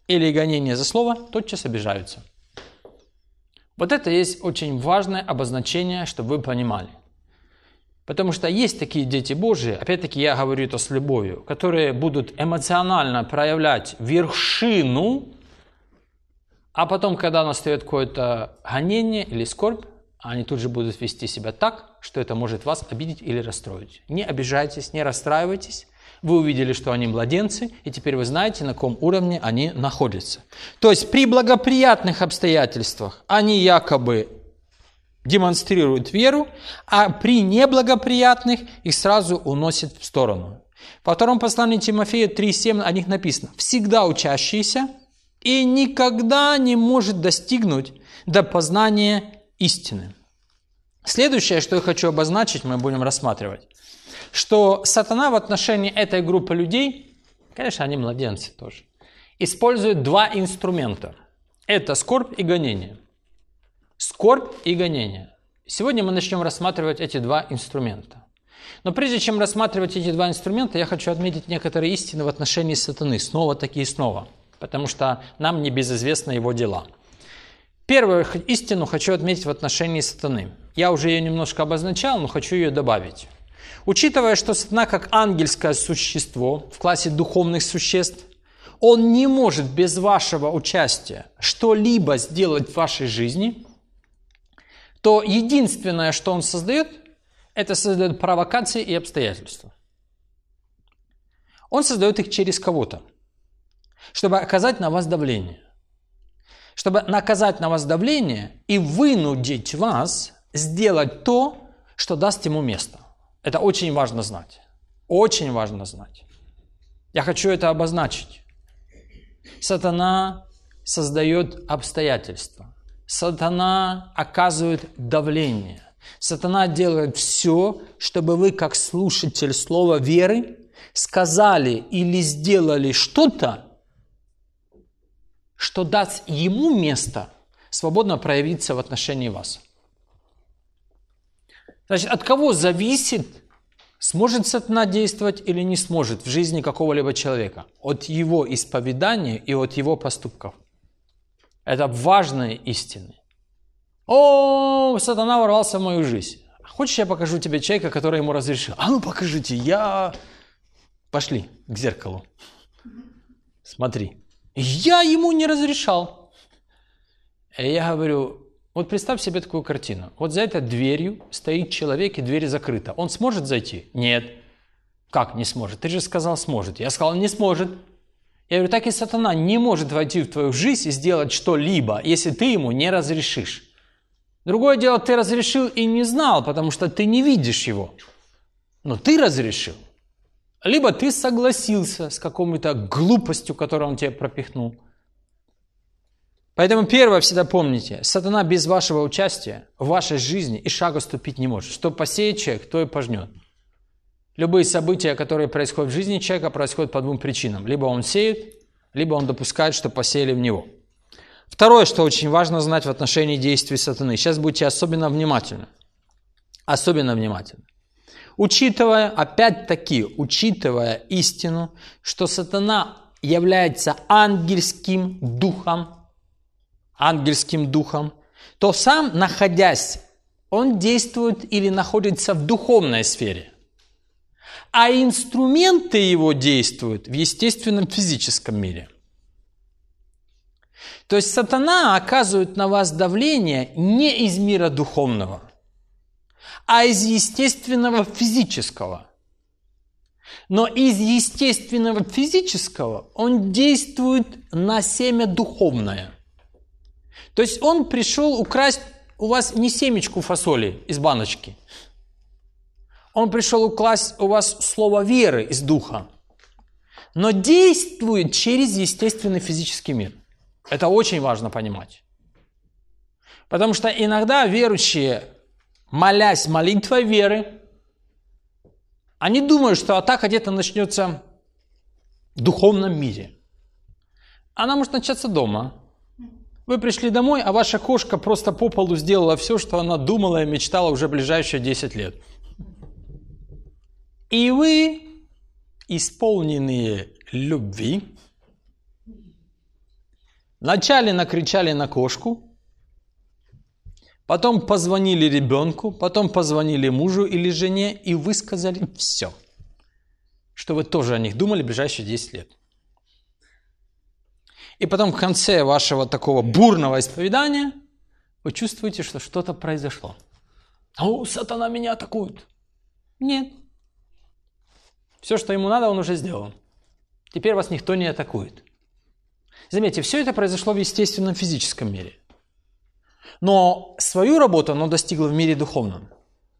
или гонение за слово, тотчас обижаются. Вот это есть очень важное обозначение, чтобы вы понимали. Потому что есть такие дети Божьи, опять-таки я говорю это с любовью, которые будут эмоционально проявлять вершину, а потом, когда настает какое-то гонение или скорбь, они тут же будут вести себя так, что это может вас обидеть или расстроить. Не обижайтесь, не расстраивайтесь. Вы увидели, что они младенцы, и теперь вы знаете, на каком уровне они находятся. То есть при благоприятных обстоятельствах они якобы демонстрируют веру, а при неблагоприятных их сразу уносят в сторону. Во втором послании Тимофея три семь о них написано: «Всегда учащийся и никогда не может достигнуть до познания истины». Следующее, что я хочу обозначить, мы будем рассматривать, что сатана в отношении этой группы людей, конечно, они младенцы тоже, использует два инструмента. Это скорбь и гонение. Скорбь и гонение. Сегодня мы начнем рассматривать эти два инструмента. Но прежде чем рассматривать эти два инструмента, я хочу отметить некоторые истины в отношении сатаны. Снова таки и снова. Потому что нам не безызвестны его дела. Первую истину хочу отметить в отношении сатаны. Я уже ее немножко обозначал, но хочу ее добавить. Учитывая, что сатана как ангельское существо в классе духовных существ, он не может без вашего участия что-либо сделать в вашей жизни, то единственное, что он создает, это создает провокации и обстоятельства. Он создает их через кого-то, чтобы оказать на вас давление. Чтобы наказать на вас давление и вынудить вас сделать то, что даст ему место. Это очень важно знать. Очень важно знать. Я хочу это обозначить. Сатана создает обстоятельства. Сатана оказывает давление. Сатана делает все, чтобы вы, как слушатель слова веры, сказали или сделали что-то, что даст ему место свободно проявиться в отношении вас. Значит, от кого зависит, сможет сатана действовать или не сможет в жизни какого-либо человека? От его исповедания и от его поступков. Это важные истины. О, сатана ворвался в мою жизнь. Хочешь, я покажу тебе человека, который ему разрешил? А ну покажите, я... Пошли к зеркалу. Смотри. Я ему не разрешал. И я говорю, вот представь себе такую картину. Вот за этой дверью стоит человек, и дверь закрыта. Он сможет зайти? Нет. Как не сможет? Ты же сказал, сможет. Я сказал, не сможет. Я говорю, так и сатана не может войти в твою жизнь и сделать что-либо, если ты ему не разрешишь. Другое дело, ты разрешил и не знал, потому что ты не видишь его. Но ты разрешил. Либо ты согласился с какой-то глупостью, которую он тебе пропихнул. Поэтому первое всегда помните, сатана без вашего участия в вашей жизни и шагу ступить не может. Что посеет человек, то и пожнет. Любые события, которые происходят в жизни человека, происходят по двум причинам. Либо он сеет, либо он допускает, что посеяли в него. Второе, что очень важно знать в отношении действий сатаны. Сейчас будьте особенно внимательны. Особенно внимательны. Учитывая, опять-таки, учитывая истину, что сатана является ангельским духом, ангельским духом, то сам, находясь, он действует или находится в духовной сфере. А инструменты его действуют в естественном физическом мире. То есть сатана оказывает на вас давление не из мира духовного, а из естественного физического. Но из естественного физического он действует на семя духовное. То есть он пришел украсть у вас не семечку фасоли из баночки. Он пришел украсть у вас слово веры из духа. Но действует через естественный физический мир. Это очень важно понимать. Потому что иногда верующие, молясь молитвой веры, они думают, что атака где-то начнется в духовном мире. Она может начаться дома. Вы пришли домой, а ваша кошка просто по полу сделала все, что она думала и мечтала уже ближайшие десять лет. И вы, исполненные любви, Вначале накричали на кошку, потом позвонили ребенку, потом позвонили мужу или жене и высказали все, что вы тоже о них думали в ближайшие десять лет. И потом в конце вашего такого бурного исповедания вы чувствуете, что что-то произошло. О, сатана меня атакует. Нет. Все, что ему надо, он уже сделал. Теперь вас никто не атакует. Заметьте, все это произошло в естественном физическом мире. Но свою работу оно достигло в мире духовном.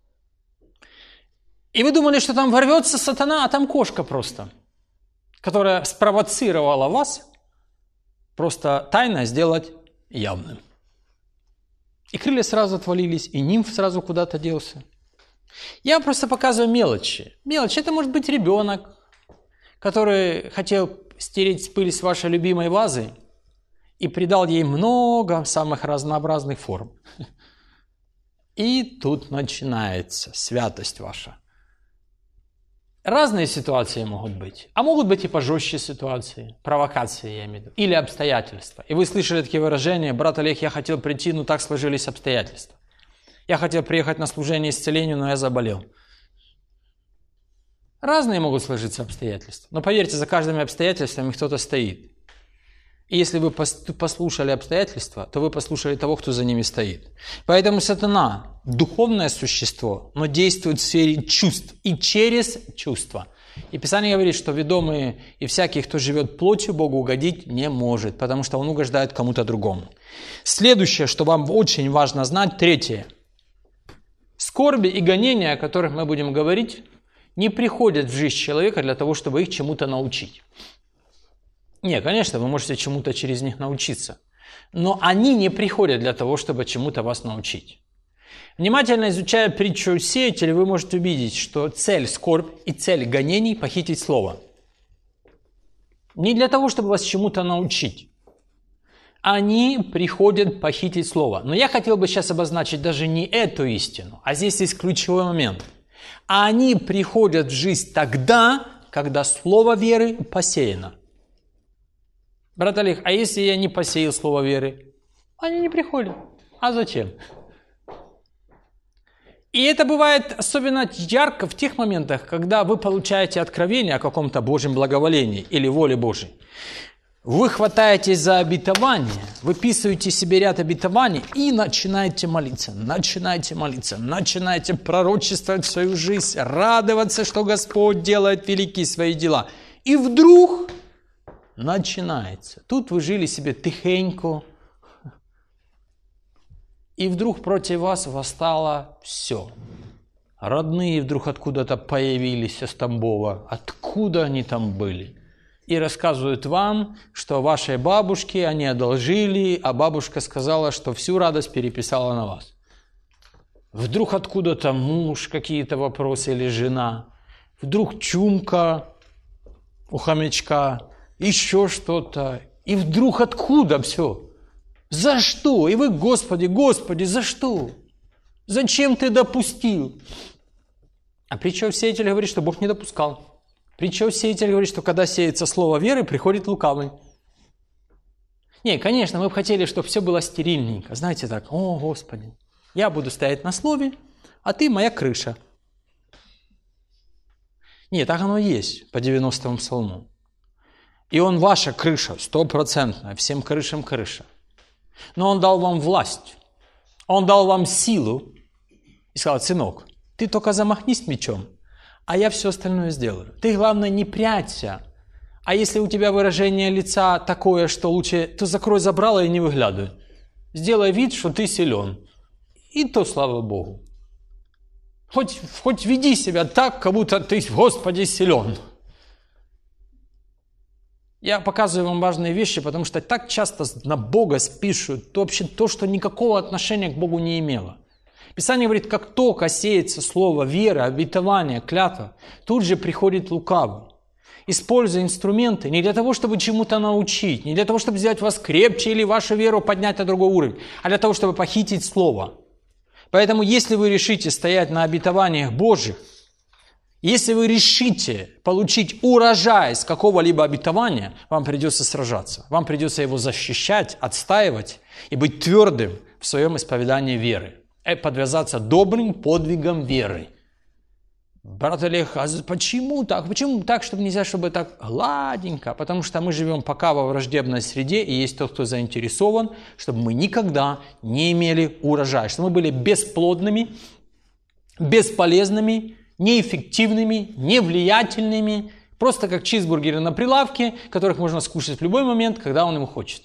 И вы думали, что там ворвется сатана, а там кошка просто, которая спровоцировала вас просто тайно сделать явным. И крылья сразу отвалились, и нимф сразу куда-то делся. Я просто показываю мелочи. Мелочи – это может быть ребенок, который хотел стереть пыль с вашей любимой вазы и придал ей много самых разнообразных форм. И тут начинается святость ваша. Разные ситуации могут быть. А могут быть и пожестче ситуации. Провокации, я имею в виду. Или обстоятельства. И вы слышали такие выражения: брат Олег, я хотел прийти, но так сложились обстоятельства. Я хотел приехать на служение исцелению, но я заболел. Разные могут сложиться обстоятельства. Но поверьте, за каждыми обстоятельствами кто-то стоит. И если вы послушали обстоятельства, то вы послушали того, кто за ними стоит. Поэтому сатана – духовное существо, но действует в сфере чувств и через чувства. И Писание говорит, что ведомые и всякий, кто живет плотью, Богу угодить не может, потому что он угождает кому-то другому. Следующее, что вам очень важно знать, третье. Скорби и гонения, о которых мы будем говорить, не приходят в жизнь человека для того, чтобы их чему-то научить. Не, конечно, вы можете чему-то через них научиться, но они не приходят для того, чтобы чему-то вас научить. Внимательно изучая притчу о сеятеле, вы можете увидеть, что цель скорбь и цель гонений – похитить слово. Не для того, чтобы вас чему-то научить. Они приходят похитить слово. Но я хотел бы сейчас обозначить даже не эту истину, а здесь есть ключевой момент. Они приходят в жизнь тогда, когда слово веры посеяно. Брат Олег, а если я не посеял слово веры? Они не приходят. А зачем? И это бывает особенно ярко в тех моментах, когда вы получаете откровение о каком-то Божьем благоволении или воле Божьей. Вы хватаетесь за обетование, выписываете себе ряд обетований и начинаете молиться, начинаете молиться, начинаете пророчествовать в свою жизнь, радоваться, что Господь делает великие свои дела. И вдруг начинается. Тут вы жили себе тихенько, и вдруг против вас восстало все. Родные вдруг откуда-то появились из Тамбова. Откуда они там были? И рассказывают вам, что вашей бабушке они одолжили, а бабушка сказала, что всю радость переписала на вас. Вдруг откуда-то муж, какие-то вопросы или жена. Вдруг чумка у хомячка. Еще что-то. И вдруг откуда все? За что? И вы, Господи, Господи, за что? Зачем ты допустил? А притча о сеятеле говорит, что Бог не допускал. Притча о сеятеле говорит, что когда сеется слово веры, приходит лукавый. Не, конечно, мы бы хотели, чтобы все было стерильненько. Знаете так, о, Господи, я буду стоять на слове, а ты моя крыша. Нет, так оно и есть по девяностому псалму. И он ваша крыша, стопроцентная, всем крышам крыша. Но он дал вам власть, он дал вам силу и сказал: сынок, ты только замахнись мечом, а я все остальное сделаю. Ты, главное, не прячься. А если у тебя выражение лица такое, что лучше, то закрой забрало и не выглядывай. Сделай вид, что ты силен. И то слава Богу. Хоть, хоть веди себя так, как будто ты, Господи, силен. Я показываю вам важные вещи, потому что так часто на Бога спишут то, вообще то, что никакого отношения к Богу не имело. Писание говорит, как только сеется слово веры, обетование, клятва, тут же приходит лукавый. Используя инструменты не для того, чтобы чему-то научить, не для того, чтобы сделать вас крепче или вашу веру поднять на другой уровень, а для того, чтобы похитить слово. Поэтому, если вы решите стоять на обетованиях Божьих, Если вы решите получить урожай с какого-либо обетования, вам придется сражаться. Вам придется его защищать, отстаивать и быть твердым в своем исповедании веры. И подвязаться добрым подвигом веры. Брат Олег, а почему так? Почему так, чтобы нельзя, чтобы так гладенько? Потому что мы живем пока во враждебной среде, и есть тот, кто заинтересован, чтобы мы никогда не имели урожая, чтобы мы были бесплодными, бесполезными, неэффективными, невлиятельными, просто как чизбургеры на прилавке, которых можно скушать в любой момент, когда он ему хочет.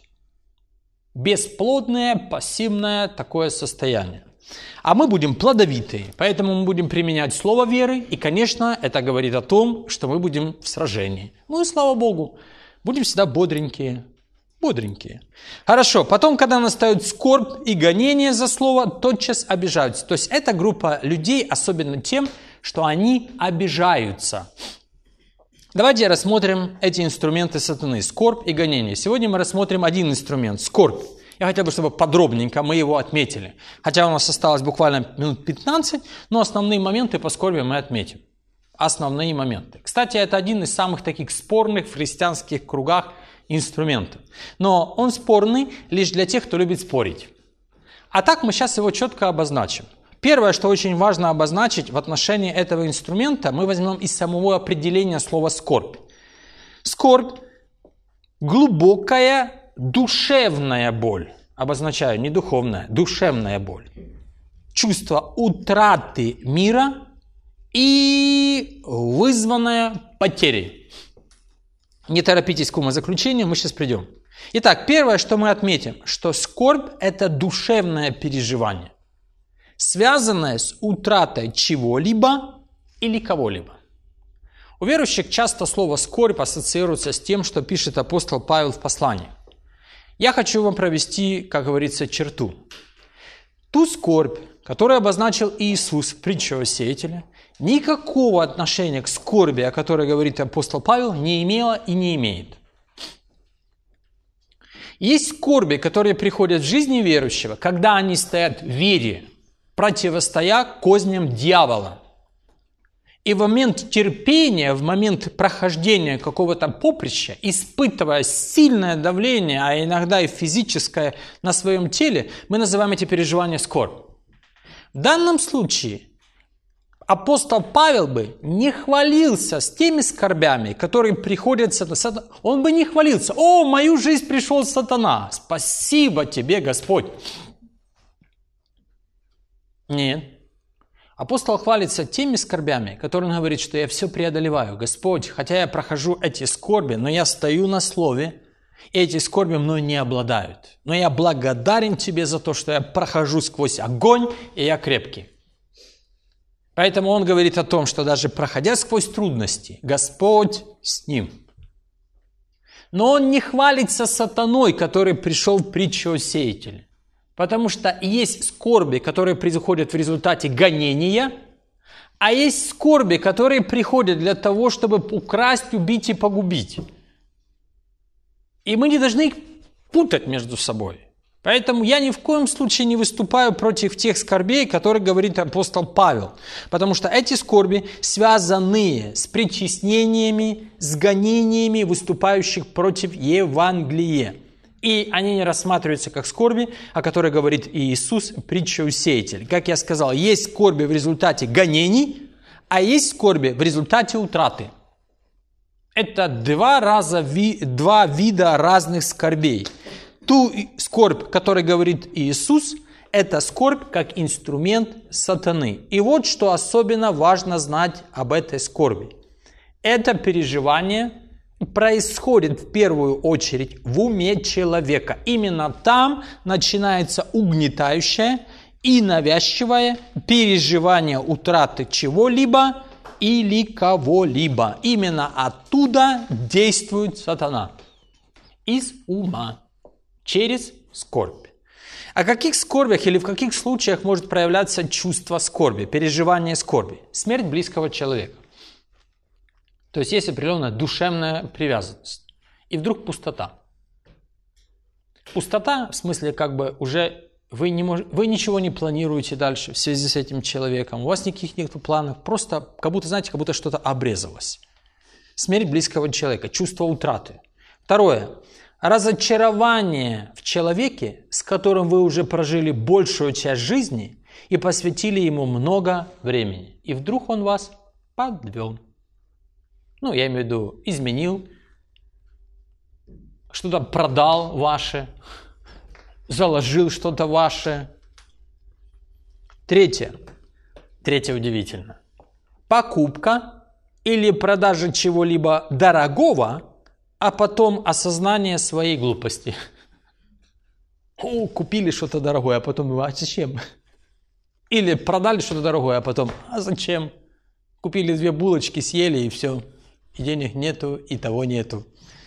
Бесплодное, пассивное такое состояние. А мы будем плодовитые, поэтому мы будем применять слово веры, и, конечно, это говорит о том, что мы будем в сражении. Ну и слава Богу, будем всегда бодренькие, бодренькие. Хорошо, потом, когда настает скорбь и гонение за слово, тотчас обижаются. То есть эта группа людей особенно тем, что они обижаются. Давайте рассмотрим эти инструменты сатаны, скорбь и гонение. Сегодня мы рассмотрим один инструмент, скорбь. Я хотел бы, чтобы подробненько мы его отметили. Хотя у нас осталось буквально минут пятнадцать, но основные моменты по скорби мы отметим. Основные моменты. Кстати, это один из самых таких спорных в христианских кругах инструментов. Но он спорный лишь для тех, кто любит спорить. А так мы сейчас его четко обозначим. Первое, что очень важно обозначить в отношении этого инструмента, мы возьмем из самого определения слова «скорбь». Скорбь – глубокая душевная боль. Обозначаю, не духовная, душевная боль. Чувство утраты мира и вызванная потерей. Не торопитесь к умозаключению, мы сейчас придем. Итак, первое, что мы отметим, что скорбь – это душевное переживание, связанное с утратой чего-либо или кого-либо. У верующих часто слово «скорбь» ассоциируется с тем, что пишет апостол Павел в послании. Я хочу вам провести, как говорится, черту. Ту скорбь, которую обозначил Иисус в притче о сеятеле, никакого отношения к скорби, о которой говорит апостол Павел, не имела и не имеет. Есть скорби, которые приходят в жизни верующего, когда они стоят в вере, противостоя козням дьявола. И в момент терпения, в момент прохождения какого-то поприща, испытывая сильное давление, а иногда и физическое на своем теле, мы называем эти переживания скорбь. В данном случае апостол Павел бы не хвалился с теми скорбями, которые приходят с сатаной. Он бы не хвалился. «О, в мою жизнь пришел сатана! Спасибо тебе, Господь!» Нет. Апостол хвалится теми скорбями, которые он говорит, что я все преодолеваю. Господь, хотя я прохожу эти скорби, но я стою на слове, и эти скорби мной не обладают. Но я благодарен тебе за то, что я прохожу сквозь огонь, и я крепкий. Поэтому он говорит о том, что даже проходя сквозь трудности, Господь с ним. Но он не хвалится сатаной, который пришел в притчу о сеятеле. Потому что есть скорби, которые приходят в результате гонения, а есть скорби, которые приходят для того, чтобы украсть, убить и погубить. И мы не должны их путать между собой. Поэтому я ни в коем случае не выступаю против тех скорбей, которые говорит апостол Павел. Потому что эти скорби связаны с притеснениями, с гонениями выступающих против Евангелия. И они не рассматриваются как скорби, о которой говорит Иисус в притче о сеятеле. Как я сказал, есть скорби в результате гонений, а есть скорби в результате утраты. Это два, раза, два вида разных скорбей. Ту скорбь, о которой говорит Иисус, это скорбь как инструмент сатаны. И вот что особенно важно знать об этой скорби. Это переживание происходит в первую очередь в уме человека. Именно там начинается угнетающее и навязчивое переживание утраты чего-либо или кого-либо. Именно оттуда действует сатана. Из ума. Через скорбь. О каких скорбях или в каких случаях может проявляться чувство скорби, переживание скорби? Смерть близкого человека. То есть есть определенная душевная привязанность. И вдруг пустота. Пустота, в смысле, как бы уже вы, не мож... вы ничего не планируете дальше в связи с этим человеком, у вас никаких нет планов, просто как будто, знаете, как будто что-то обрезалось. Смерть близкого человека, чувство утраты. Второе. Разочарование в человеке, с которым вы уже прожили большую часть жизни и посвятили ему много времени. И вдруг он вас подвел. Ну, я имею в виду, изменил, что-то продал ваше, заложил что-то ваше. Третье. Третье удивительно. Покупка или продажа чего-либо дорогого, а потом осознание своей глупости. О, купили что-то дорогое, а потом, а зачем? Или продали что-то дорогое, а потом, а зачем? Купили две булочки, съели и все. И денег нету, и того нету.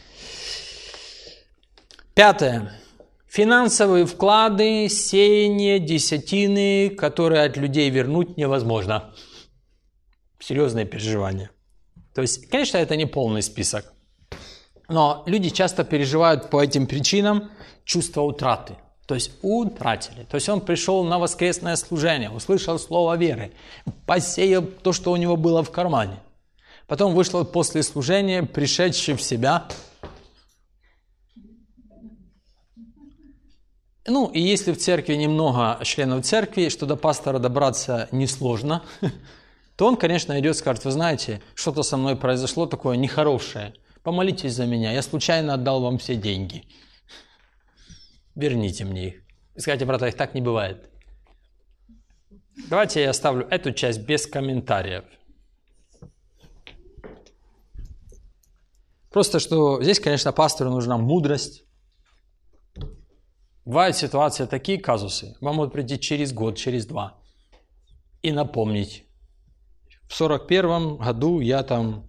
Пятое. Финансовые вклады, сеяние, десятины, которые от людей вернуть невозможно. Серьезные переживания. То есть, конечно, это не полный список. Но люди часто переживают по этим причинам чувство утраты. То есть утратили. То есть он пришел на воскресное служение, услышал слово веры, посеял то, что у него было в кармане. Потом вышло после служения, пришедший в себя. Ну, и если в церкви немного членов церкви, что до пастора добраться несложно, то он, конечно, идет и скажет: вы знаете, что-то со мной произошло такое нехорошее. Помолитесь за меня, я случайно отдал вам все деньги. Верните мне их. И скажите: брат, их так не бывает. Давайте я оставлю эту часть без комментариев. Просто что здесь, конечно, пастору нужна мудрость. Бывают ситуации, такие казусы. Вам могут прийти через год, через два. И напомнить. В сорок первом году я там...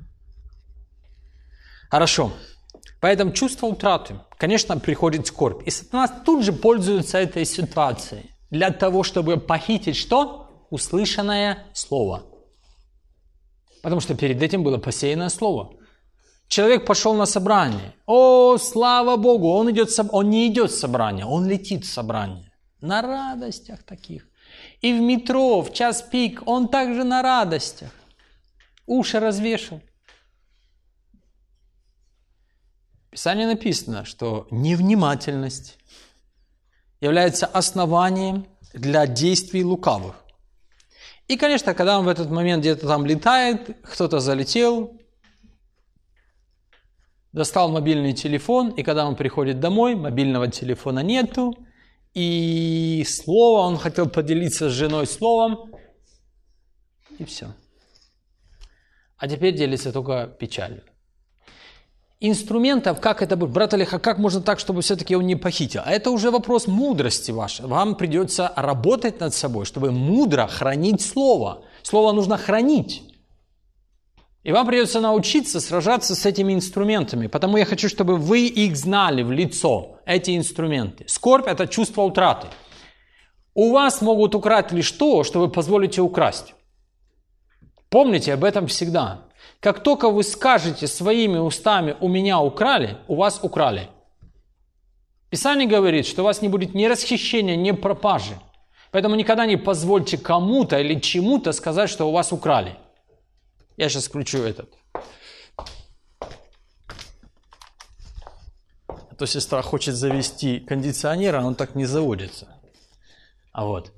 Хорошо. Поэтому чувство утраты, конечно, приходит скорбь. И сатана тут же пользуется этой ситуацией для того, чтобы похитить что? Услышанное слово. Потому что перед этим было посеянное слово. Человек пошел на собрание. О, слава Богу, он, идет, он не идет в собрание, он летит в собрание. На радостях таких. И в метро, в час пик, он также на радостях. Уши развешал. В Писании написано, что невнимательность является основанием для действий лукавых. И, конечно, когда он в этот момент где-то там летает, кто-то залетел, достал мобильный телефон, и когда он приходит домой, мобильного телефона нету, и слово, он хотел поделиться с женой словом, и все. А теперь делится только печалью. Инструментов, как это будет, брат Олег, а как можно так, чтобы все-таки он не похитил? А это уже вопрос мудрости вашей. Вам придется работать над собой, чтобы мудро хранить слово. Слово нужно хранить. И вам придется научиться сражаться с этими инструментами. Потому я хочу, чтобы вы их знали в лицо, эти инструменты. Скорбь – это чувство утраты. У вас могут украсть лишь то, что вы позволите украсть. Помните об этом всегда. Как только вы скажете своими устами «у меня украли», у вас украли. Писание говорит, что у вас не будет ни расхищения, ни пропажи. Поэтому никогда не позвольте кому-то или чему-то сказать, что у вас украли. Я сейчас включу этот. А то сестра хочет завести кондиционер, а он так не заводится. А вот.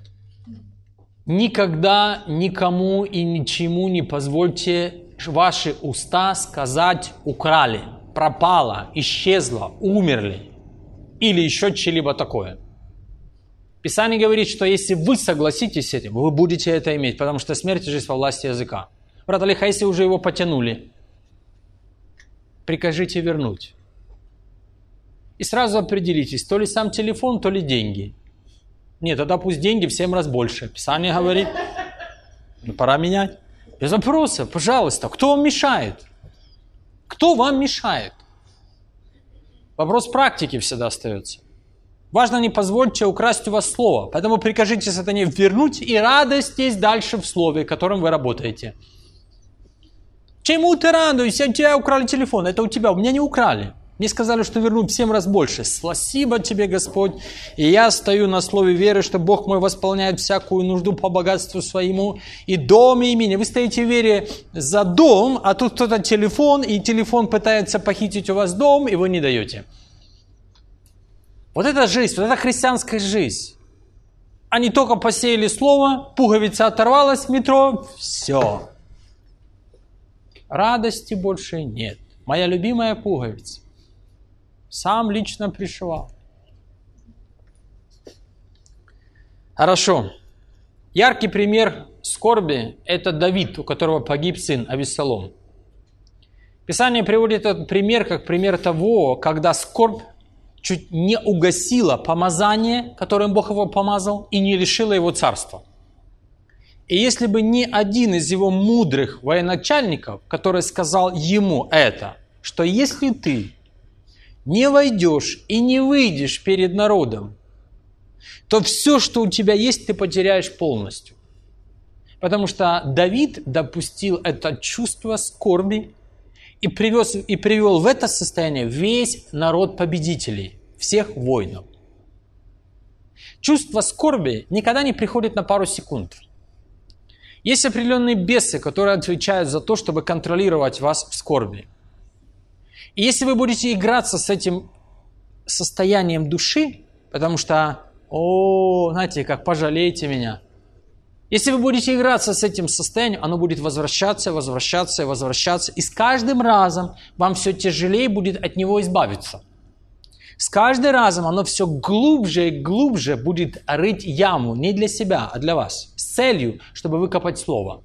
Никогда никому и ничему не позвольте ваши уста сказать «украли», «пропало», «исчезло», «умерли» или еще что-либо такое. Писание говорит, что если вы согласитесь с этим, вы будете это иметь, потому что смерть и жизнь во власти языка. Брат Олег, а если уже его потянули, прикажите вернуть. И сразу определитесь, то ли сам телефон, то ли деньги. Нет, тогда пусть деньги в семь раз больше. Писание говорит, ну пора менять. Без вопросов, пожалуйста, кто вам мешает? Кто вам мешает? Вопрос практики всегда остается. Важно, не позвольте украсть у вас слово, поэтому прикажите сатане вернуть и радуйтесь дальше в слове, которым вы работаете. Чему ты радуешься? У тебя украли телефон, это у тебя, у меня не украли. Мне сказали, что вернут в семь раз больше. Спасибо тебе, Господь. И я стою на слове веры, что Бог мой восполняет всякую нужду по богатству своему. И дом, и имение. Вы стоите в вере за дом, а тут кто-то телефон, и телефон пытается похитить у вас дом, и вы не даете. Вот это жизнь, вот это христианская жизнь. Они только посеяли слово, пуговица оторвалась в метро, все. Радости больше нет. Моя любимая пуговица. Сам лично пришивал. Хорошо. Яркий пример скорби – это Давид, у которого погиб сын Авессалом. Писание приводит этот пример как пример того, когда скорбь чуть не угасила помазание, которым Бог его помазал, и не лишила его царства. И если бы не один из его мудрых военачальников, который сказал ему это, что если ты не войдешь и не выйдешь перед народом, то все, что у тебя есть, ты потеряешь полностью. Потому что Давид допустил это чувство скорби и, привез, и привел в это состояние весь народ победителей, всех воинов. Чувство скорби никогда не приходит на пару секунд. Есть определенные бесы, которые отвечают за то, чтобы контролировать вас в скорби. И если вы будете играться с этим состоянием души, потому что, о, знаете, как пожалейте меня. Если вы будете играться с этим состоянием, оно будет возвращаться, возвращаться, возвращаться. И с каждым разом вам все тяжелее будет от него избавиться. С каждым разом оно все глубже и глубже будет рыть яму не для себя, а для вас. С целью, чтобы выкопать слово.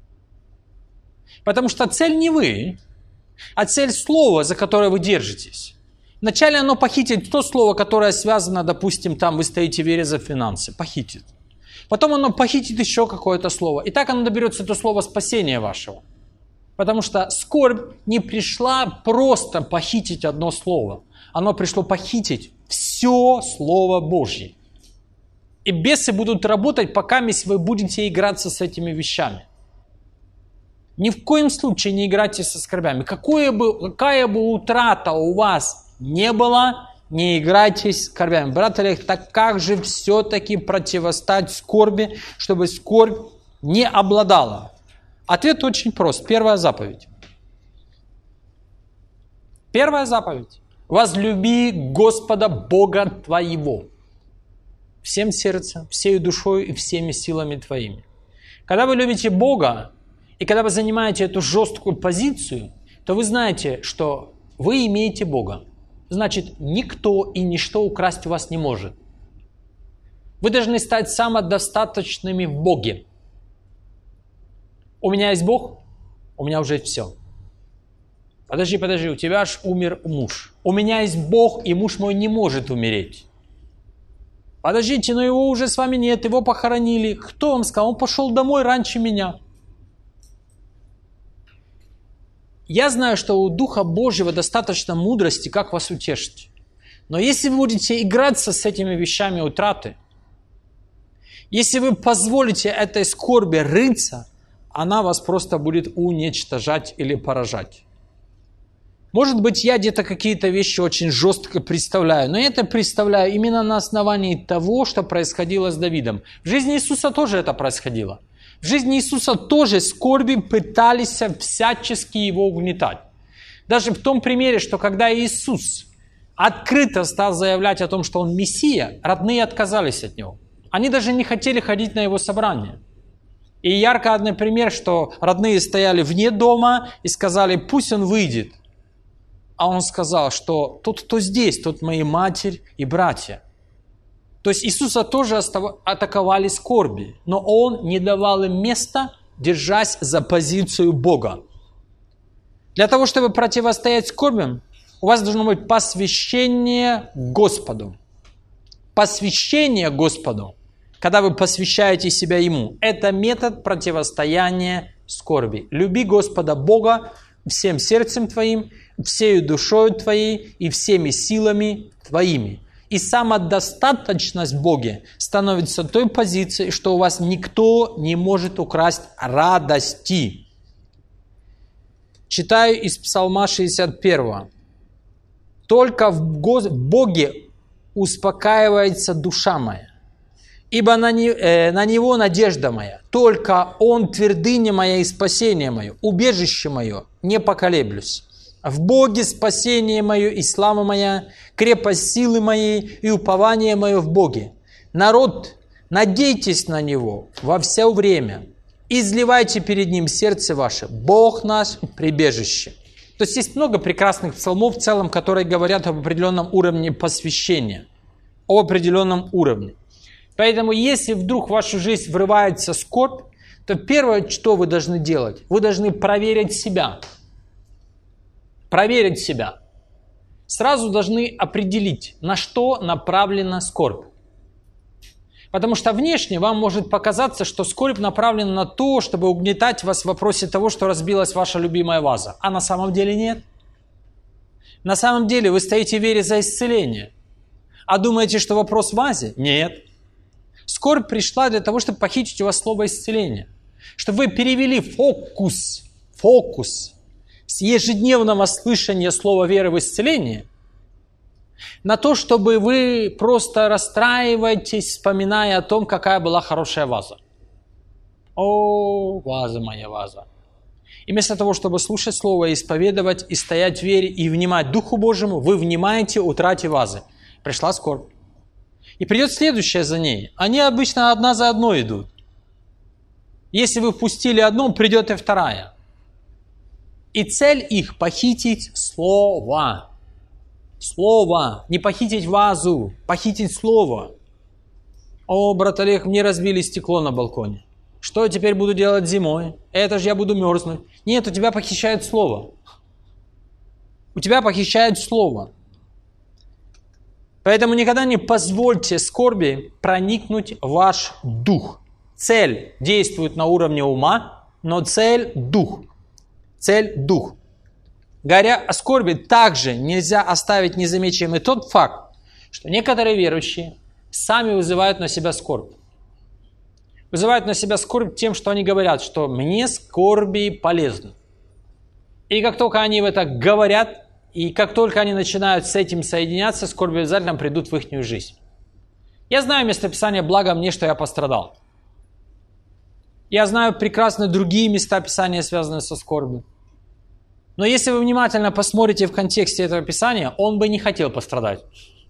Потому что цель не вы, а цель слова, за которое вы держитесь. Вначале оно похитит то слово, которое связано, допустим, там вы стоите в вере за финансы. Похитит. Потом оно похитит еще какое-то слово. И так оно доберется до слова спасения вашего. Потому что скорбь не пришла просто похитить одно слово. Оно пришло похитить все Слово Божье. И бесы будут работать, пока вы будете играться с этими вещами. Ни в коем случае не играйте со скорбями. Какое бы, какая бы утрата у вас не была, не играйте с скорбями. Брат Олег, так как же все-таки противостать скорби, чтобы скорбь не обладала? Ответ очень прост. Первая заповедь. Первая заповедь. Возлюби Господа Бога твоего всем сердцем, всей душой и всеми силами твоими. Когда вы любите Бога, и когда вы занимаете эту жесткую позицию, то вы знаете, что вы имеете Бога. Значит, никто и ничто украсть у вас не может. Вы должны стать самодостаточными в Боге. У меня есть Бог, у меня уже все. Подожди, подожди, у тебя аж умер муж. У меня есть Бог, и муж мой не может умереть. Подождите, но его уже с вами нет, его похоронили. Кто вам сказал? Он пошел домой раньше меня. Я знаю, что у Духа Божьего достаточно мудрости, как вас утешить. Но если вы будете играться с этими вещами утраты, если вы позволите этой скорби рыться, она вас просто будет уничтожать или поражать. Может быть, я где-то какие-то вещи очень жестко представляю, но я это представляю именно на основании того, что происходило с Давидом. В жизни Иисуса тоже это происходило. В жизни Иисуса тоже скорби пытались всячески его угнетать. Даже в том примере, что когда Иисус открыто стал заявлять о том, что Он Мессия, родные отказались от Него. Они даже не хотели ходить на Его собрание. И ярко один пример, что родные стояли вне дома и сказали, пусть Он выйдет. А Он сказал, что тот, кто здесь, тот мои матерь и братья. То есть Иисуса тоже атаковали скорби, но Он не давал им места, держась за позицию Бога. Для того, чтобы противостоять скорбям, у вас должно быть посвящение Господу. Посвящение Господу, когда вы посвящаете себя Ему, это метод противостояния скорби. Люби Господа Бога всем сердцем твоим, всею душою твоей и всеми силами твоими. И самодостаточность в Боге становится той позицией, что у вас никто не может украсть радости. Читаю из Псалма шестьдесят первого. Только в Боге успокаивается душа моя, ибо на, не, э, на Него надежда моя. Только Он твердыня моя и спасение мое, убежище мое, не поколеблюсь. В Боге спасение мое и слава моя, крепость силы моей и упование мое в Боге. Народ, надейтесь на Него во все время, изливайте перед Ним сердце ваше. Бог наш прибежище. То есть есть много прекрасных псалмов в целом, которые говорят об определенном уровне посвящения, об определенном уровне. Поэтому, если вдруг в вашу жизнь врывается скорбь, то первое, что вы должны делать, вы должны проверить себя. Проверить себя. Сразу должны определить, на что направлена скорбь. Потому что внешне вам может показаться, что скорбь направлена на то, чтобы угнетать вас в вопросе того, что разбилась ваша любимая ваза. А на самом деле нет. На самом деле вы стоите в вере за исцеление. А думаете, что вопрос в вазе? Нет. Скорбь пришла для того, чтобы похитить у вас слово исцеления. Чтобы вы перевели фокус, фокус с ежедневного слышания слова веры в исцеление на то, чтобы вы просто расстраиваетесь, вспоминая о том, какая была хорошая ваза. О, ваза моя, ваза. И вместо того, чтобы слушать слово, исповедовать и стоять в вере и внимать Духу Божьему, вы внимаете утрате вазы. Пришла скорбь. И придет следующая за ней. Они обычно одна за одной идут. Если вы впустили одну, придет и вторая. И цель их похитить слово. Слово. Не похитить вазу, похитить слово. О, брат Олег, мне разбили стекло на балконе. Что я теперь буду делать зимой? Это же я буду мерзнуть. Нет, у тебя похищают слово. У тебя похищают слово. Поэтому никогда не позвольте скорби проникнуть в ваш дух. Цель действует на уровне ума, но цель – дух. Цель – дух. Говоря о скорби, также нельзя оставить незамеченным и тот факт, что некоторые верующие сами вызывают на себя скорбь. Вызывают на себя скорбь тем, что они говорят, что мне скорби полезно. И как только они это говорят, и как только они начинают с этим соединяться, скорби обязательно придут в их жизнь. Я знаю местописание «Благо мне, что я пострадал». Я знаю прекрасно другие места Писания, связанные со скорбью. Но если вы внимательно посмотрите в контексте этого Писания, он бы не хотел пострадать.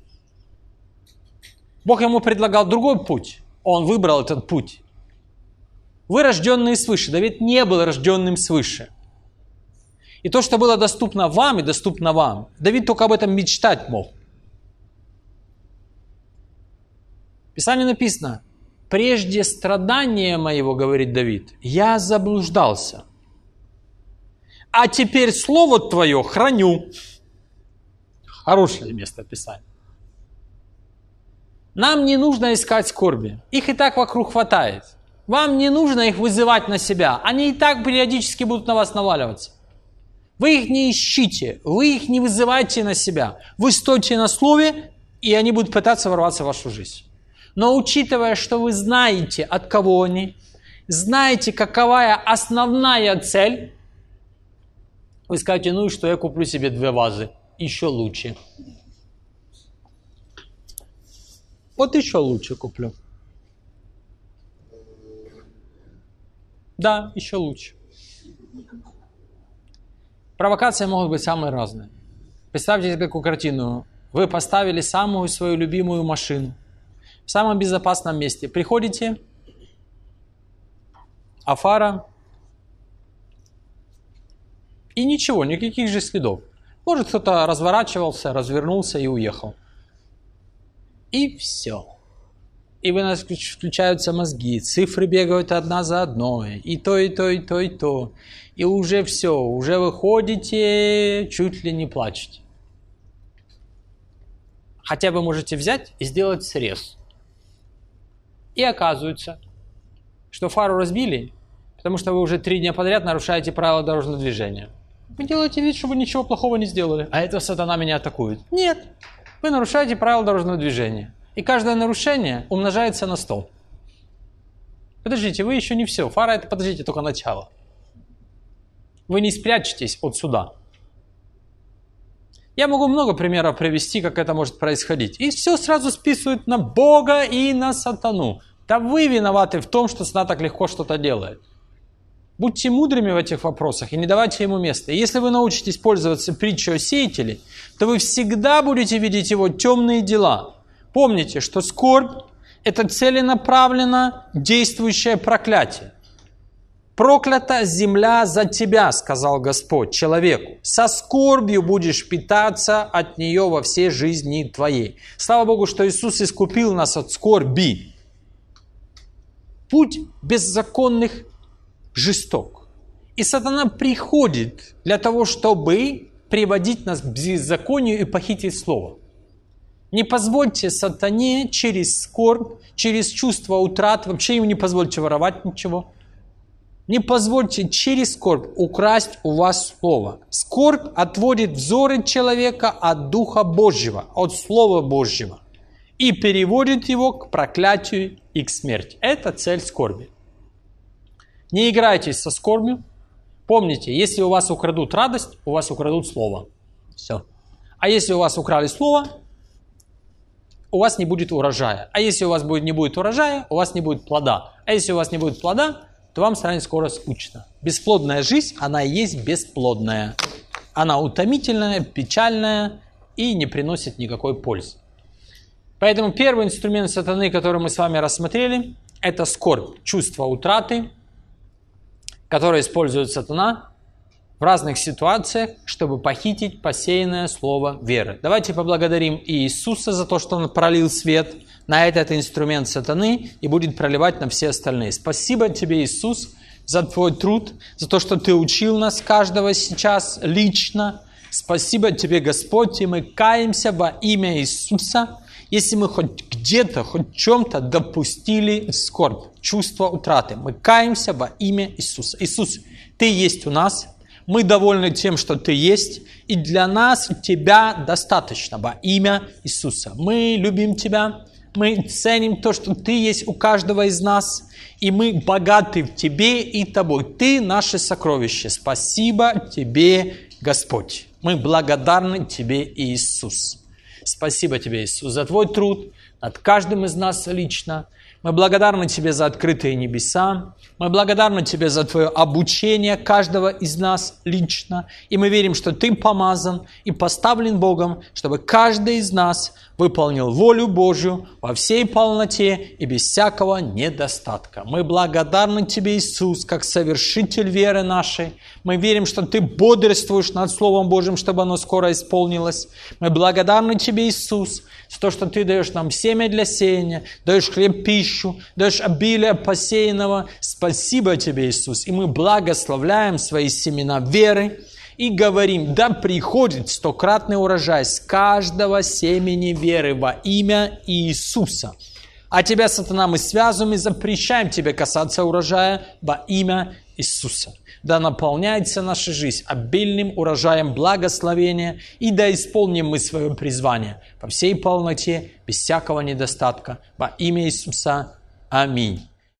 Бог ему предлагал другой путь. Он выбрал этот путь. Вы рожденные свыше. Давид не был рожденным свыше. И то, что было доступно вам и доступно вам, Давид только об этом мечтать мог. В Писании написано: «Прежде страдания моего, говорит Давид, я заблуждался, а теперь слово твое храню». Хорошее место Писания. Нам не нужно искать скорби. Их и так вокруг хватает. Вам не нужно их вызывать на себя. Они и так периодически будут на вас наваливаться. Вы их не ищите, вы их не вызывайте на себя. Вы стойте на слове, и они будут пытаться ворваться в вашу жизнь. Но учитывая, что вы знаете, от кого они, знаете, какова основная цель, вы скажете: ну и что, я куплю себе две вазы. Еще лучше. Вот еще лучше куплю. Да, еще лучше. Провокации могут быть самые разные. Представьте себе такую картину. Вы поставили самую свою любимую машину в самом безопасном месте. Приходите, а фара, и ничего, никаких же следов. Может, кто-то разворачивался, развернулся и уехал. И все. И вы нас включаются мозги, цифры бегают одна за одной, и то, и то, и то, и то. И уже все, уже вы ходите, чуть ли не плачете. Хотя вы можете взять и сделать срез. И оказывается, что фару разбили, потому что вы уже три дня подряд нарушаете правила дорожного движения. Вы делаете вид, что вы ничего плохого не сделали, а это сатана меня атакует. Нет, вы нарушаете правила дорожного движения. И каждое нарушение умножается на сто. Подождите, вы еще не все. Фара — это, подождите, только начало. Вы не спрячетесь от суда. Я могу много примеров привести, как это может происходить. И все сразу списывают на Бога и на сатану. Да вы виноваты в том, что сатана так легко что-то делает. Будьте мудрыми в этих вопросах и не давайте ему места. И если вы научитесь пользоваться притчей о сеятеле, то вы всегда будете видеть его темные дела. Помните, что скорбь – это целенаправленно действующее проклятие. «Проклята земля за тебя, сказал Господь человеку. Со скорбью будешь питаться от нее во всей жизни твоей». Слава Богу, что Иисус искупил нас от скорби. Путь беззаконных жесток. И сатана приходит для того, чтобы приводить нас к беззаконию и похитить слово. Не позвольте сатане через скорбь, через чувство утрат, вообще ему не позвольте воровать ничего. Не позвольте через скорбь украсть у вас слово. Скорбь отводит взоры человека от Духа Божьего, от Слова Божьего и переводит его к проклятию и к смерти. Это цель скорби. Не играйтесь со скорбью. Помните, если у вас украдут радость, у вас украдут слово. Все. А если у вас украли слово, у вас не будет урожая. А если у вас будет, не будет урожая, у вас не будет плода. А если у вас не будет плода, то вам станет скоро скучно. Бесплодная жизнь, она и есть бесплодная. Она утомительная, печальная и не приносит никакой пользы. Поэтому первый инструмент сатаны, который мы с вами рассмотрели, это скорбь, чувство утраты, которое использует сатана в разных ситуациях, чтобы похитить посеянное слово веры. Давайте поблагодарим Иисуса за то, что Он пролил свет на этот инструмент сатаны и будет проливать на все остальные. Спасибо тебе, Иисус, за Твой труд, за то, что Ты учил нас, каждого сейчас лично. Спасибо тебе, Господь, и мы каемся во имя Иисуса, если мы хоть где-то, хоть в чем-то допустили скорбь, чувство утраты. Мы каемся во имя Иисуса. Иисус, Ты есть у нас. Мы довольны тем, что Ты есть, и для нас Тебя достаточно во имя Иисуса. Мы любим Тебя, мы ценим то, что Ты есть у каждого из нас, и мы богаты в Тебе и Тобой. Ты наше сокровище. Спасибо Тебе, Господь. Мы благодарны Тебе, Иисус. Спасибо Тебе, Иисус, за Твой труд над каждым из нас лично. Мы благодарны Тебе за открытые небеса. Мы благодарны Тебе за Твое обучение каждого из нас лично. И мы верим, что Ты помазан и поставлен Богом, чтобы каждый из нас выполнил волю Божью во всей полноте и без всякого недостатка. Мы благодарны Тебе, Иисус, как совершитель веры нашей. Мы верим, что Ты бодрствуешь над Словом Божьим, чтобы оно скоро исполнилось. Мы благодарны Тебе, Иисус, за то, что Ты даешь нам семя для сеяния, даешь хлеб, пищу, даешь обилие посеянного. Спасибо Тебе, Иисус. И мы благословляем свои семена веры и говорим: да приходит стократный урожай с каждого семени веры во имя Иисуса. А Тебя, сатана, мы связываем и запрещаем Тебе касаться урожая во имя Иисуса. Да наполняется наша жизнь обильным урожаем благословения, и да исполним мы свое призвание во всей полноте, без всякого недостатка, во имя Иисуса. Аминь.